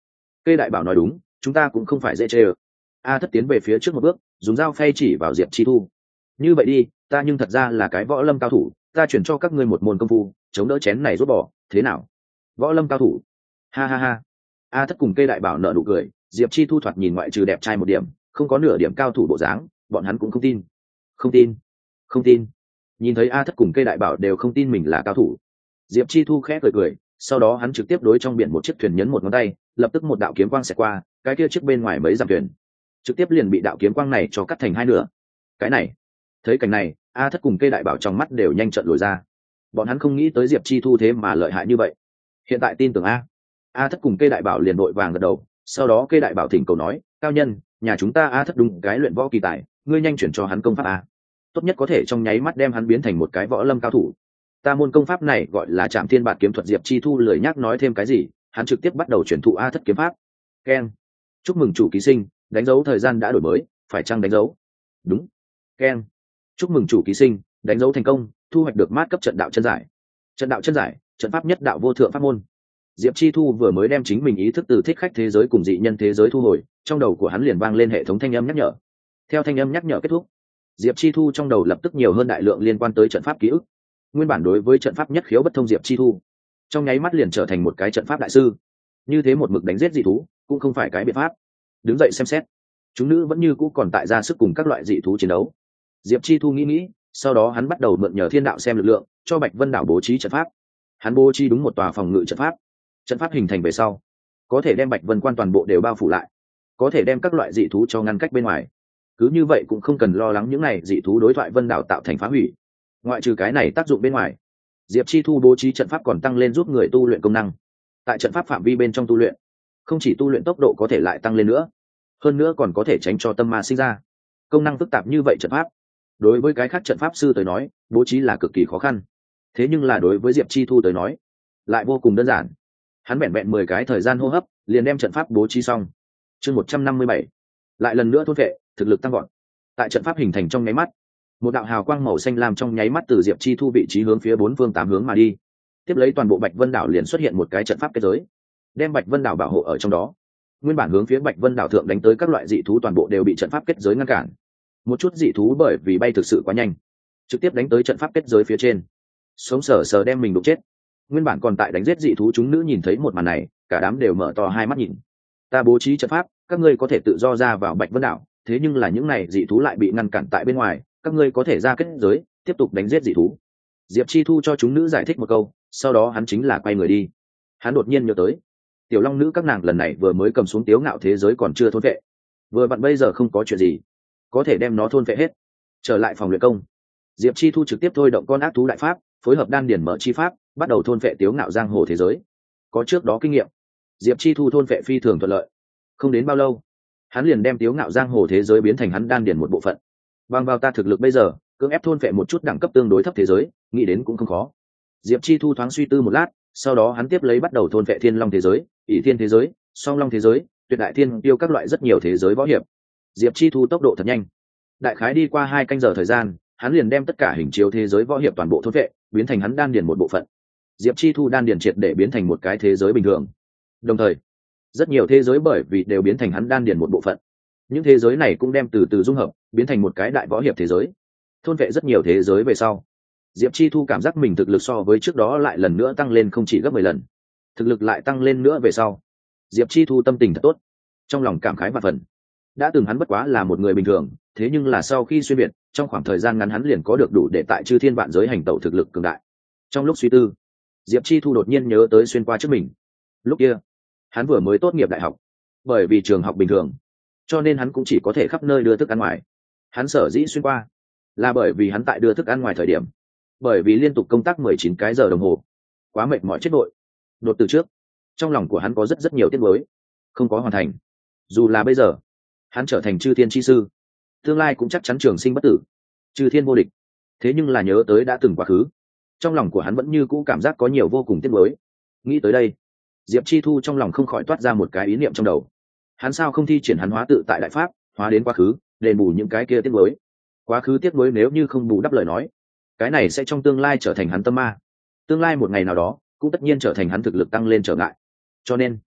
Cây đại bảo nói đúng, chúng ta cũng không phải dễ chê ơ. A Thất tiến về phía trước một bước, dùng dao phay chỉ vào Diệp Chi Thu. Như vậy đi, ta nhưng thật ra là cái võ lâm cao thủ, ta chuyển cho các ngươi một môn công phu, chống đỡ chén này rút bỏ, thế nào? Võ lâm cao thủ? Ha ha ha. A Thất cùng cây đại bảo nở nụ cười, Diệp Chi Thu thoạt nhìn ngoại trừ đẹp trai một điểm, không có nửa điểm cao thủ bộ dáng, bọn hắn cũng không tin. Không tin, không tin. Nhìn thấy A Thất cùng cây đại bảo đều không tin mình là cao thủ, Diệp Chi Thu khẽ cười cười, sau đó hắn trực tiếp đối trong biển một chiếc thuyền nhấn một ngón tay, lập tức một đạo kiếm quang xẹt qua, cái kia chiếc bên ngoài mấy dặm thuyền, trực tiếp liền bị đạo kiếm quang này cho cắt thành hai nửa. Cái này, thấy cảnh này, A Thất cùng cây đại bảo trong mắt đều nhanh trợn lồi ra. Bọn hắn không nghĩ tới Diệp Chi Thu thế mà lợi hại như vậy. Hiện tại tin tưởng A Thất cùng cây đại bảo liền đội vàng gật đầu, sau đó cây đại bảo thỉnh cầu nói, cao nhân, nhà chúng ta A Thất đúng cái luyện võ kỳ tài, ngươi nhanh chuyển cho hắn công pháp A, tốt nhất có thể trong nháy mắt đem hắn biến thành một cái võ lâm cao thủ. Ta môn công pháp này gọi là Trảm Thiên Bạt Kiếm Thuật. Diệp Chi Thu lười nhắc nói thêm cái gì, hắn trực tiếp bắt đầu chuyển thụ A Thất kiếm pháp. Keng, chúc mừng chủ ký sinh, đánh dấu thời gian đã đổi mới, phải chăng đánh dấu? Đúng. Keng, chúc mừng chủ ký sinh, đánh dấu thành công, thu hoạch được mát cấp trận đạo chân giải. Trận đạo chân giải, trận pháp nhất đạo vô thượng pháp môn. Diệp Chi Thu vừa mới đem chính mình ý thức từ thích khách thế giới cùng dị nhân thế giới thu hồi, trong đầu của hắn liền vang lên hệ thống thanh âm nhắc nhở. Theo thanh âm nhắc nhở kết thúc, Diệp Chi Thu trong đầu lập tức nhiều hơn đại lượng liên quan tới trận pháp ký ức. Nguyên bản đối với trận pháp nhất khiếu bất thông Diệp Chi Thu, trong nháy mắt liền trở thành một cái trận pháp đại sư. Như thế một mực đánh giết dị thú, cũng không phải cái biện pháp. Đứng dậy xem xét, chúng nữ vẫn như cũ còn tại ra sức cùng các loại dị thú chiến đấu. Diệp Chi Thu nghĩ, sau đó hắn bắt đầu mượn nhờ thiên đạo xem lực lượng, cho Bạch Vân Đảo bố trí trận pháp. Hắn bố trí đúng một tòa phòng ngự trận pháp. Trận pháp hình thành về sau, có thể đem Bạch Vân Quan toàn bộ đều bao phủ lại, có thể đem các loại dị thú cho ngăn cách bên ngoài. Cứ như vậy cũng không cần lo lắng những này dị thú đối thoại Vân Đảo tạo thành phá hủy. Ngoại trừ cái này tác dụng bên ngoài, Diệp Chi Thu bố trí trận pháp còn tăng lên giúp người tu luyện công năng. Tại trận pháp phạm vi bên trong tu luyện, không chỉ tu luyện tốc độ có thể lại tăng lên nữa, hơn nữa còn có thể tránh cho tâm ma sinh ra. Công năng phức tạp như vậy trận pháp, đối với cái khác trận pháp sư tới nói, bố trí là cực kỳ khó khăn. Thế nhưng là đối với Diệp Chi Thu tới nói, lại vô cùng đơn giản. Hắn vẹn vẹn 10 cái thời gian hô hấp, liền đem trận pháp bố trí xong. Chương 157, lại lần nữa thôn vệ, thực lực tăng vọt. Tại trận pháp hình thành trong nháy mắt, một đạo hào quang màu xanh lam trong nháy mắt từ Diệp Chi Thu vị trí hướng phía bốn phương tám hướng mà đi. Tiếp lấy toàn bộ Bạch Vân Đảo liền xuất hiện một cái trận pháp kết giới, đem Bạch Vân Đảo bảo hộ ở trong đó. Nguyên bản hướng phía Bạch Vân Đảo thượng đánh tới các loại dị thú toàn bộ đều bị trận pháp kết giới ngăn cản. Một chút dị thú bởi vì bay thực sự quá nhanh, trực tiếp đánh tới trận pháp kết giới phía trên, sống sờ sờ đem mình đụng chết. Nguyên bản còn tại đánh giết dị thú chúng nữ nhìn thấy một màn này, cả đám đều mở to hai mắt nhìn. Ta bố trí trận pháp, các ngươi có thể tự do ra vào Bạch Vân Đảo, thế nhưng là những này dị thú lại bị ngăn cản tại bên ngoài, các ngươi có thể ra kết giới, tiếp tục đánh giết dị thú. Diệp Chi Thu cho chúng nữ giải thích một câu, sau đó hắn chính là quay người đi. Hắn đột nhiên nhớ tới, tiểu long nữ các nàng lần này vừa mới cầm xuống Tiếu Ngạo thế giới còn chưa thôn vệ, vừa vặn bây giờ không có chuyện gì, có thể đem nó thôn vệ hết. Trở lại phòng luyện công, Diệp Chi Thu trực tiếp thôi động con ác thú đại pháp, phối hợp đan điển mở chi pháp, bắt đầu thôn vệ Tiếu Ngạo giang hồ thế giới. Có trước đó kinh nghiệm, Diệp Chi Thu thôn vệ phi thường thuận lợi. Không đến bao lâu, hắn liền đem Tiếu Ngạo giang hồ thế giới biến thành hắn đan điển một bộ phận. Bằng vào ta thực lực bây giờ, cưỡng ép thôn vệ một chút đẳng cấp tương đối thấp thế giới, nghĩ đến cũng không khó. Diệp Chi Thu thoáng suy tư một lát, sau đó hắn tiếp lấy bắt đầu thôn vệ Thiên Long thế giới, ỷ Thiên thế giới, Song Long thế giới, Tuyệt Đại Thiên Tiêu các loại rất nhiều thế giới võ hiệp. Diệp Chi Thu tốc độ thật nhanh, đại khái đi qua 2 canh giờ thời gian, hắn liền đem tất cả hình chiếu thế giới võ hiệp toàn bộ thôn vệ, biến thành hắn đan điển một bộ phận. Diệp Chi Thu đan điển triệt để biến thành một cái thế giới bình thường. Đồng thời, rất nhiều thế giới bởi vì đều biến thành hắn đan điển một bộ phận. Những thế giới này cũng đem từ từ dung hợp, biến thành một cái đại võ hiệp thế giới. Thôn vệ rất nhiều thế giới về sau, Diệp Chi Thu cảm giác mình thực lực so với trước đó lại lần nữa tăng lên không chỉ gấp 10 lần. Thực lực lại tăng lên nữa về sau, Diệp Chi Thu tâm tình thật tốt, trong lòng cảm khái vạn phần. Đã từng hắn bất quá là một người bình thường, thế nhưng là sau khi xuyên việt, trong khoảng thời gian ngắn hắn liền có được đủ để tại chư thiên vạn giới hành tẩu thực lực cường đại. Trong lúc suy tư, Diệp Chi Thu đột nhiên nhớ tới xuyên qua trước mình. Lúc kia, hắn vừa mới tốt nghiệp đại học, bởi vì trường học bình thường, cho nên hắn cũng chỉ có thể khắp nơi đưa thức ăn ngoài. Hắn sở dĩ xuyên qua, là bởi vì hắn tại đưa thức ăn ngoài thời điểm, bởi vì liên tục công tác 19 cái giờ đồng hồ, quá mệt mỏi chết đội. Đột từ trước, trong lòng của hắn có rất nhiều tiếc nuối, không có hoàn thành. Dù là bây giờ, hắn trở thành chư thiên chi sư, tương lai cũng chắc chắn trường sinh bất tử, chư thiên vô địch. Thế nhưng là nhớ tới đã từng quá khứ, trong lòng của hắn vẫn như cũ cảm giác có nhiều vô cùng tiếc nuối. Nghĩ tới đây, Diệp Chi Thu trong lòng không khỏi toát ra một cái ý niệm trong đầu. Hắn sao không thi triển hắn hóa tự tại đại pháp, hóa đến quá khứ, đền bù những cái kia tiếc nuối. Quá khứ tiếc nuối nếu như không bù đắp lời nói, cái này sẽ trong tương lai trở thành hắn tâm ma. Tương lai một ngày nào đó, cũng tất nhiên trở thành hắn thực lực tăng lên trở ngại. Cho nên,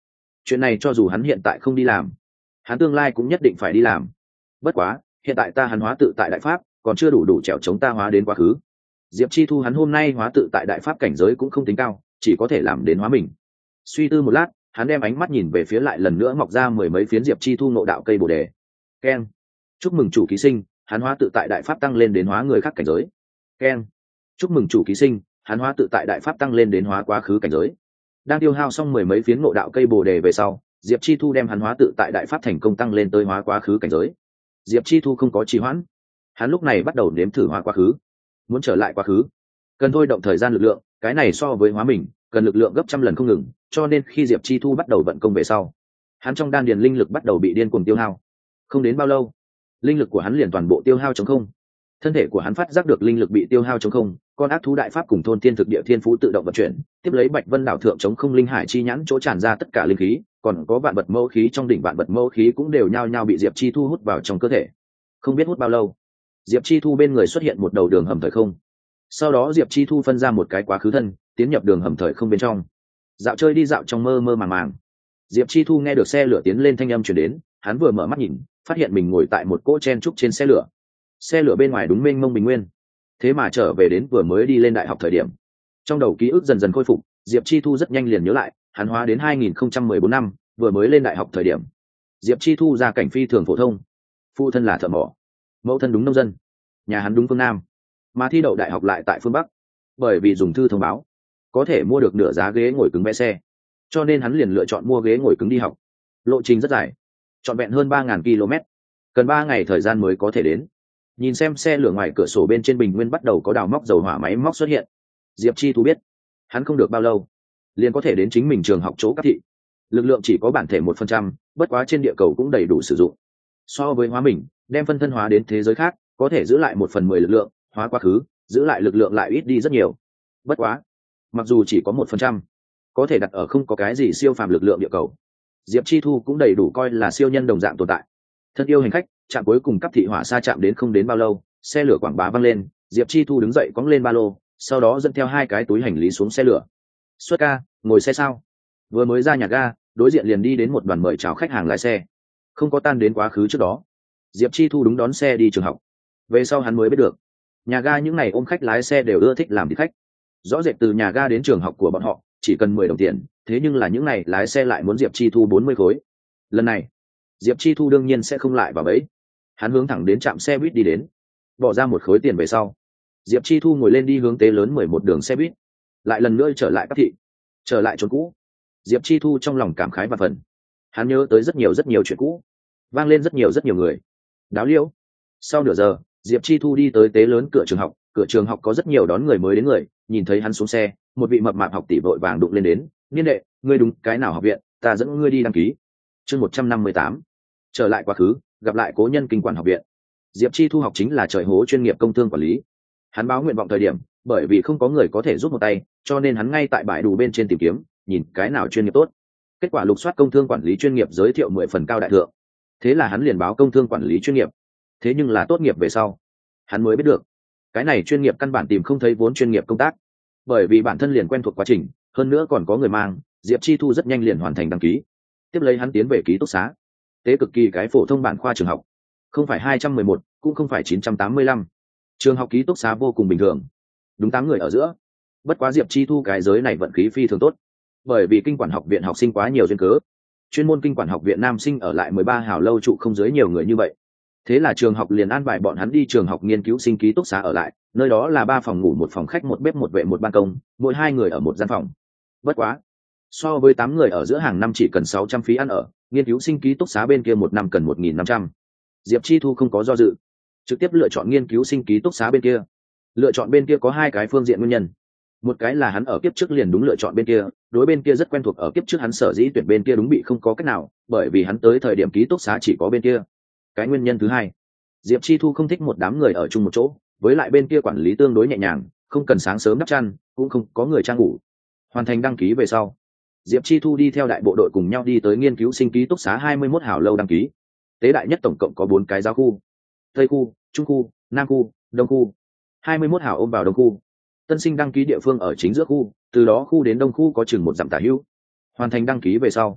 chuyện này cho dù hắn hiện tại không đi làm, hắn tương lai cũng nhất định phải đi làm. Bất quá hiện tại ta hắn hóa tự tại đại pháp còn chưa đủ trèo chống ta hóa đến quá khứ. Diệp Chi Thu hắn hôm nay hóa tự tại đại pháp cảnh giới cũng không tính cao, chỉ có thể làm đến hóa mình. Suy tư một lát, hắn đem ánh mắt nhìn về phía lại lần nữa mọc ra mười mấy phiến Diệp Chi Thu ngộ đạo cây bồ đề. Keng, chúc mừng chủ ký sinh, hắn hóa tự tại đại pháp tăng lên đến hóa người khác cảnh giới. Keng, chúc mừng chủ ký sinh, hắn hóa tự tại đại pháp tăng lên đến hóa quá khứ cảnh giới. Đang tiêu hao xong mười mấy phiến ngộ đạo cây bồ đề về sau, Diệp Chi Thu đem hắn hóa tự tại đại pháp thành công tăng lên tới hóa quá khứ cảnh giới. Diệp Chi Thu không có trì hoãn, hắn lúc này bắt đầu nếm thử hóa quá khứ. Muốn trở lại quá khứ, cần thôi động thời gian lực lượng, cái này so với hóa mình cần lực lượng gấp trăm lần không ngừng, cho nên khi Diệp Chi Thu bắt đầu vận công về sau, hắn trong đan điền linh lực bắt đầu bị điên cuồng tiêu hao. Không đến bao lâu, linh lực của hắn liền toàn bộ tiêu hao trống không. Thân thể của hắn phát giác được linh lực bị tiêu hao trống không, con ác thú đại pháp cùng thôn tiên thực địa thiên phú tự động vận chuyển, tiếp lấy Bạch Vân đảo thượng trống không linh hải chi nhãn chỗ tràn ra tất cả linh khí, còn có vạn vật mẫu khí trong đỉnh vạn vật mẫu khí cũng đều nhao nhao bị Diệp Chi Thu hút vào trong cơ thể. Không biết hút bao lâu, Diệp Chi Thu bên người xuất hiện một đầu đường hầm thời không. Sau đó Diệp Chi Thu phân ra một cái quá khứ thân, tiến nhập đường hầm thời không bên trong. Dạo chơi đi dạo trong mơ mơ màng màng. Diệp Chi Thu nghe được xe lửa tiến lên thanh âm truyền đến, hắn vừa mở mắt nhìn, phát hiện mình ngồi tại một cỗ chen trúc trên xe lửa. Xe lửa bên ngoài đúng mênh mông bình nguyên, thế mà trở về đến vừa mới đi lên đại học thời điểm. Trong đầu ký ức dần dần khôi phục, Diệp Chi Thu rất nhanh liền nhớ lại, hắn hóa đến 2014 năm, vừa mới lên đại học thời điểm. Diệp Chi Thu ra cảnh phi thường phổ thông, phụ thân là thợ mỏ, mẫu thân đúng nông dân, nhà hắn đúng phương Nam, mà thi đậu đại học lại tại phương Bắc. Bởi vì dùng thư thông báo có thể mua được nửa giá ghế ngồi cứng vé xe, cho nên hắn liền lựa chọn mua ghế ngồi cứng đi học. Lộ trình rất dài, trọn vẹn hơn 3.000 km, cần 3 ngày thời gian mới có thể đến. Nhìn xem xe lửa ngoài cửa sổ bên trên bình nguyên bắt đầu có đào móc dầu hỏa máy móc xuất hiện, Diệp Chi Thu biết hắn không được bao lâu liền có thể đến chính mình trường học chỗ cấp thị. Lực lượng chỉ có bản thể 1%, bất quá trên địa cầu cũng đầy đủ sử dụng. So với hóa mình đem phân thân hóa đến thế giới khác, có thể giữ lại 1/10 lực lượng, hóa quá khứ giữ lại lực lượng lại ít đi rất nhiều. Bất quá mặc dù chỉ có 1%, có thể đặt ở không có cái gì siêu phàm lực lượng địa cầu, Diệp Chi Thu cũng đầy đủ coi là siêu nhân đồng dạng tồn tại. Thân yêu hành khách, trạm cuối cùng cấp thị hỏa xa chạm đến không đến bao lâu, xe lửa quảng bá vang lên, Diệp Chi Thu đứng dậy cõng lên ba lô, sau đó dẫn theo 2 cái túi hành lý xuống xe lửa. Xuất ca, ngồi xe sao? Vừa mới ra nhà ga, đối diện liền đi đến một đoàn mời chào khách hàng lái xe. Không có tan đến quá khứ trước đó, Diệp Chi Thu đúng đón xe đi trường học. Về sau hắn mới biết được, nhà ga những ngày ôm khách lái xe đều ưa thích làm thịt khách. Rõ rệt từ nhà ga đến trường học của bọn họ chỉ cần 10 đồng tiền, thế nhưng là những ngày lái xe lại muốn Diệp Chi Thu 40 khối. Lần này Diệp Chi Thu đương nhiên sẽ không lại vào bẫy. Hắn hướng thẳng đến trạm xe buýt đi đến, bỏ ra 1 khối tiền về sau, Diệp Chi Thu ngồi lên đi hướng tế lớn 11 đường xe buýt, lại lần nữa trở lại các thị, trở lại chốn cũ. Diệp Chi Thu trong lòng cảm khái và phần, hắn nhớ tới rất nhiều chuyện cũ, vang lên rất nhiều người. Đáo liễu. Sau nửa giờ, Diệp Chi Thu đi tới tế lớn cửa trường học có rất nhiều đón người mới đến người, nhìn thấy hắn xuống xe, một vị mập mạp học tỷ vội vàng đụng lên đến, "Niên đệ, ngươi đúng cái nào học viện, ta dẫn ngươi đi đăng ký." Chương 158. Trở lại quá khứ, gặp lại cố nhân kinh quản học viện. Diệp Chi Thu học chính là trời hố chuyên nghiệp công thương quản lý. Hắn báo nguyện vọng thời điểm, bởi vì không có người có thể giúp một tay, cho nên hắn ngay tại bãi đủ bên trên tìm kiếm, nhìn cái nào chuyên nghiệp tốt. Kết quả lục soát công thương quản lý chuyên nghiệp giới thiệu 10 phần cao đại thượng. Thế là hắn liền báo công thương quản lý chuyên nghiệp. Thế nhưng là tốt nghiệp về sau, hắn mới biết được, cái này chuyên nghiệp căn bản tìm không thấy vốn chuyên nghiệp công tác, bởi vì bản thân liền quen thuộc quá trình, hơn nữa còn có người mang. Diệp Chi Thu rất nhanh liền hoàn thành đăng ký. Tiếp lấy hắn tiến về ký túc xá, tế cực kỳ cái phổ thông bản khoa trường học, không phải 211, cũng không phải 985. Trường học ký túc xá vô cùng bình thường, đúng 8 người ở giữa. Bất quá Diệp Chi Thu cái giới này vận khí phi thường tốt, bởi vì kinh quản học viện học sinh quá nhiều duyên cớ, chuyên môn kinh quản học viện nam sinh ở lại 13 hào lâu trụ không dưới nhiều người như vậy. Thế là trường học liền an bài bọn hắn đi trường học nghiên cứu sinh ký túc xá ở lại, nơi đó là 3 phòng ngủ, 1 phòng khách, 1 bếp, 1 vệ, 1 ban công, mỗi 2 người ở 1 gian phòng. Bất quá so với 8 người ở giữa hàng năm chỉ cần 600 phí ăn ở, nghiên cứu sinh ký túc xá bên kia 1 năm cần 1.500. Diệp Chi Thu không có do dự, trực tiếp lựa chọn nghiên cứu sinh ký túc xá bên kia. Lựa chọn bên kia có 2 cái phương diện nguyên nhân. Một cái là hắn ở kiếp trước liền đúng lựa chọn bên kia, đối bên kia rất quen thuộc, ở kiếp trước hắn sở dĩ tuyển bên kia đúng bị không có cách nào, bởi vì hắn tới thời điểm ký túc xá chỉ có bên kia. Cái nguyên nhân thứ hai, Diệp Chi Thu không thích một đám người ở chung một chỗ, với lại bên kia quản lý tương đối nhẹ nhàng, không cần sáng sớm đắp chăn, cũng không có người trang ngủ. Hoàn thành đăng ký về sau, Diệp Chi Thu đi theo đại bộ đội cùng nhau đi tới nghiên cứu sinh ký túc xá 21 hào lâu đăng ký. Tế đại nhất tổng cộng có 4 cái giáo khu: Tây khu, Trung khu, Nam khu, Đông khu. 21 hào ôm vào Đông khu. Tân sinh đăng ký địa phương ở chính giữa khu, từ đó khu đến Đông khu có chừng 1 dặm tả hữu. Hoàn thành đăng ký về sau,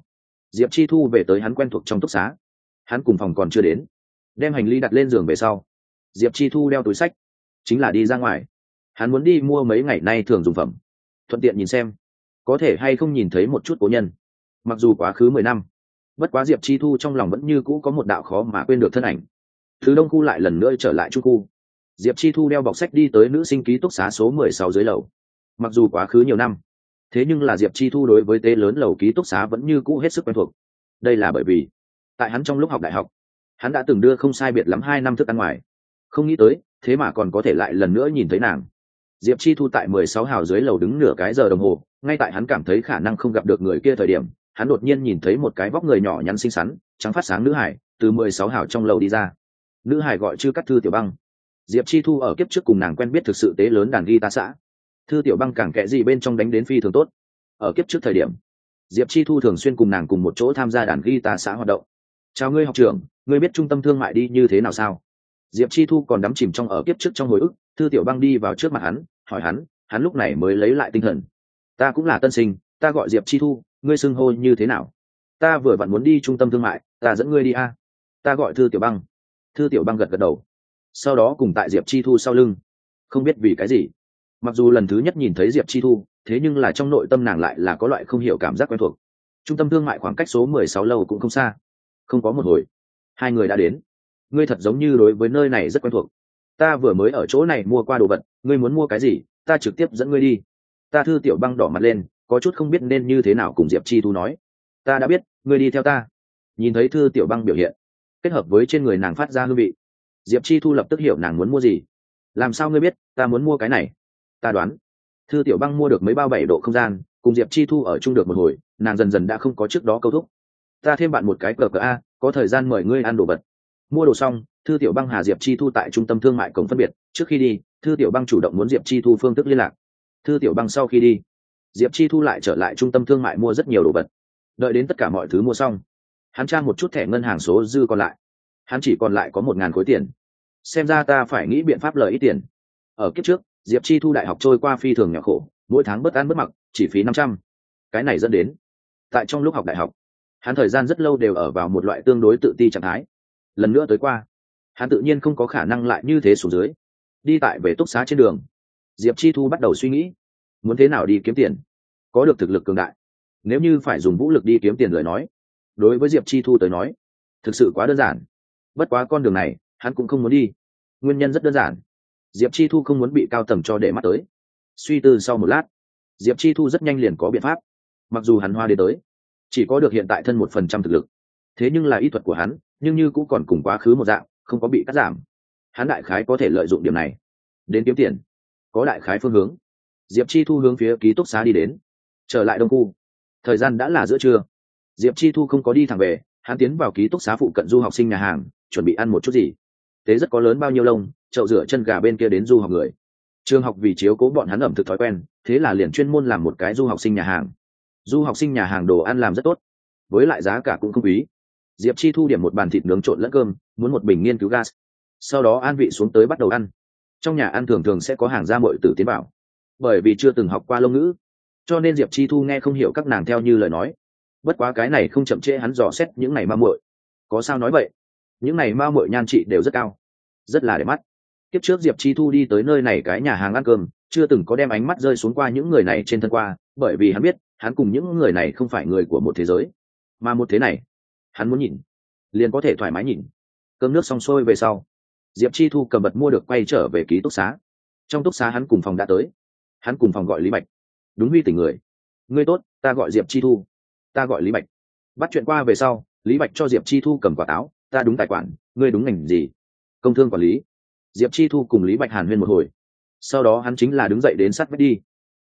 Diệp Chi Thu về tới hắn quen thuộc trong túc xá. Hắn cùng phòng còn chưa đến, đem hành lý đặt lên giường về sau, Diệp Chi Thu đeo túi xách, chính là đi ra ngoài. Hắn muốn đi mua mấy ngày nay thường dùng phẩm, thuận tiện nhìn xem có thể hay không nhìn thấy một chút cố nhân. Mặc dù quá khứ 10 năm, bất quá Diệp Chi Thu trong lòng vẫn như cũ có một đạo khó mà quên được thân ảnh. Thứ Đông khu lại lần nữa trở lại Trung khu. Diệp Chi Thu đeo bọc sách đi tới nữ sinh ký túc xá số 16 dưới lầu. Mặc dù quá khứ nhiều năm, thế nhưng là Diệp Chi Thu đối với tế lớn lầu ký túc xá vẫn như cũ hết sức quen thuộc. Đây là bởi vì tại hắn trong lúc học đại học, hắn đã từng đưa không sai biệt lắm 2 năm thức ăn ngoài. Không nghĩ tới thế mà còn có thể lại lần nữa nhìn thấy nàng. Diệp Chi Thu tại 16 hào dưới lầu đứng nửa cái giờ đồng hồ, ngay tại hắn cảm thấy khả năng không gặp được người kia thời điểm, hắn đột nhiên nhìn thấy một cái vóc người nhỏ nhắn xinh xắn, trắng phát sáng nữ hải từ 16 hào trong lầu đi ra. Nữ hải gọi Chư Cắt Thư Tiểu Băng. Diệp Chi Thu ở kiếp trước cùng nàng quen biết thực sự tế lớn đàn guitar xã. Thư Tiểu Băng càng kệ gì bên trong đánh đến phi thường tốt. Ở kiếp trước thời điểm, Diệp Chi Thu thường xuyên cùng nàng cùng một chỗ tham gia đàn guitar xã hoạt động. Chào ngươi học trưởng, ngươi biết trung tâm thương mại đi như thế nào sao? Diệp Chi Thu còn đắm chìm trong ở kiếp trước trong hồi ức. Thư Tiểu Băng đi vào trước mặt hắn, hỏi hắn lúc này mới lấy lại tinh thần. Ta cũng là tân sinh, ta gọi Diệp Chi Thu, ngươi xưng hô như thế nào? Ta vừa vặn muốn đi trung tâm thương mại, ta dẫn ngươi đi a. Ta gọi Thư Tiểu Băng. Thư Tiểu Băng gật gật đầu, sau đó cùng tại Diệp Chi Thu sau lưng. Không biết vì cái gì, mặc dù lần thứ nhất nhìn thấy Diệp Chi Thu, thế nhưng là trong nội tâm nàng lại là có loại không hiểu cảm giác quen thuộc. Trung tâm thương mại khoảng cách số 16 lầu cũng không xa. Không có một hồi, hai người đã đến. Ngươi thật giống như đối với nơi này rất quen thuộc. Ta vừa mới ở chỗ này mua qua đồ vật, ngươi muốn mua cái gì, ta trực tiếp dẫn ngươi đi. Ta Thư Tiểu Băng đỏ mặt lên, có chút không biết nên như thế nào cùng Diệp Chi Thu nói. Ta đã biết, ngươi đi theo ta. Nhìn thấy Thư Tiểu Băng biểu hiện, kết hợp với trên người nàng phát ra hương vị, Diệp Chi Thu lập tức hiểu nàng muốn mua gì. Làm sao ngươi biết ta muốn mua cái này? Ta đoán. Thư Tiểu Băng mua được mấy bao 7 độ không gian, cùng Diệp Chi Thu ở chung được một hồi, nàng dần dần đã không có trước đó câu thúc. Ta thêm bạn một cái cờ cờ a, có thời gian mời ngươi ăn đồ vật. Mua đồ xong, Thư Tiểu Băng hà Diệp Chi Thu tại trung tâm thương mại cổng phân biệt. Trước khi đi, Thư Tiểu Băng chủ động muốn Diệp Chi Thu phương thức liên lạc. Thư Tiểu Băng sau khi đi, Diệp Chi Thu lại trở lại trung tâm thương mại mua rất nhiều đồ vật. Đợi đến tất cả mọi thứ mua xong, hắn tra một chút thẻ ngân hàng số dư còn lại. Hắn chỉ còn lại có 1.000 khối tiền. Xem ra ta phải nghĩ biện pháp lời ít tiền. Ở kiếp trước, Diệp Chi Thu đại học trôi qua phi thường nhỏ khổ, mỗi tháng bất ăn bất mặc, chỉ phí 500. Cái này dẫn đến, tại trong lúc học đại học, hắn thời gian rất lâu đều ở vào một loại tương đối tự ti trạng thái. Lần nữa tới qua, hắn tự nhiên không có khả năng lại như thế xuống dưới. Đi tại về túc xá trên đường, Diệp Chi Thu bắt đầu suy nghĩ, muốn thế nào đi kiếm tiền, có được thực lực cường đại. Nếu như phải dùng vũ lực đi kiếm tiền lời nói, đối với Diệp Chi Thu tới nói, thực sự quá đơn giản. Bất quá con đường này, hắn cũng không muốn đi. Nguyên nhân rất đơn giản, Diệp Chi Thu không muốn bị cao tầng cho để mắt tới. Suy tư sau một lát, Diệp Chi Thu rất nhanh liền có biện pháp. Mặc dù hắn hoa đến tới, chỉ có được hiện tại thân 1% thực lực, thế nhưng là y thuật của hắn, nhưng như cũng còn cùng quá khứ một dạng, không có bị cắt giảm. Hắn đại khái có thể lợi dụng điểm này đến kiếm tiền. Có đại khái phương hướng, Diệp Chi Thu hướng phía ký túc xá đi đến. Trở lại Đông khu, thời gian đã là giữa trưa. Diệp Chi Thu không có đi thẳng về, hắn tiến vào ký túc xá phụ cận du học sinh nhà hàng, chuẩn bị ăn một chút gì. Tế rất có lớn bao nhiêu lông, chậu rửa chân gà bên kia đến du học người. Trường học vì chiếu cố bọn hắn ẩm thực thói quen, thế là liền chuyên môn làm một cái du học sinh nhà hàng. Du học sinh nhà hàng đồ ăn làm rất tốt, với lại giá cả cũng không quý. Diệp Chi Thu điểm một bàn thịt nướng trộn lẫn cơm, muốn một bình nghiên cứu gas. Sau đó an vị xuống tới bắt đầu ăn. Trong nhà ăn thường thường sẽ có hàng gia muội tử tiến vào. Bởi vì chưa từng học qua lông ngữ, cho nên Diệp Chi Thu nghe không hiểu các nàng theo như lời nói. Bất quá cái này không chậm trễ hắn dò xét những này ma muội. Có sao nói vậy? Những này ma muội nhan trị đều rất cao, rất là đẹp mắt. Kiếp trước Diệp Chi Thu đi tới nơi này cái nhà hàng ăn cơm, chưa từng có đem ánh mắt rơi xuống qua những người này trên thân qua, bởi vì hắn biết, hắn cùng những người này không phải người của một thế giới, mà một thế này, hắn muốn nhìn, liền có thể thoải mái nhìn. Cơm nước xong xuôi về sau, Diệp Chi Thu cầm bật mua được quay trở về ký túc xá. Trong túc xá hắn cùng phòng đã tới, hắn cùng phòng gọi Lý Bạch. Đúng Huy tỉnh người. Ngươi tốt, ta gọi Diệp Chi Thu. Ta gọi Lý Bạch. Bắt chuyện qua về sau, Lý Bạch cho Diệp Chi Thu cầm quả táo. Ta đúng tài quản, ngươi đúng ngành gì? Công thương quản lý. Diệp Chi Thu cùng Lý Bạch hàn huyên một hồi, sau đó hắn chính là đứng dậy đến sát vách đi.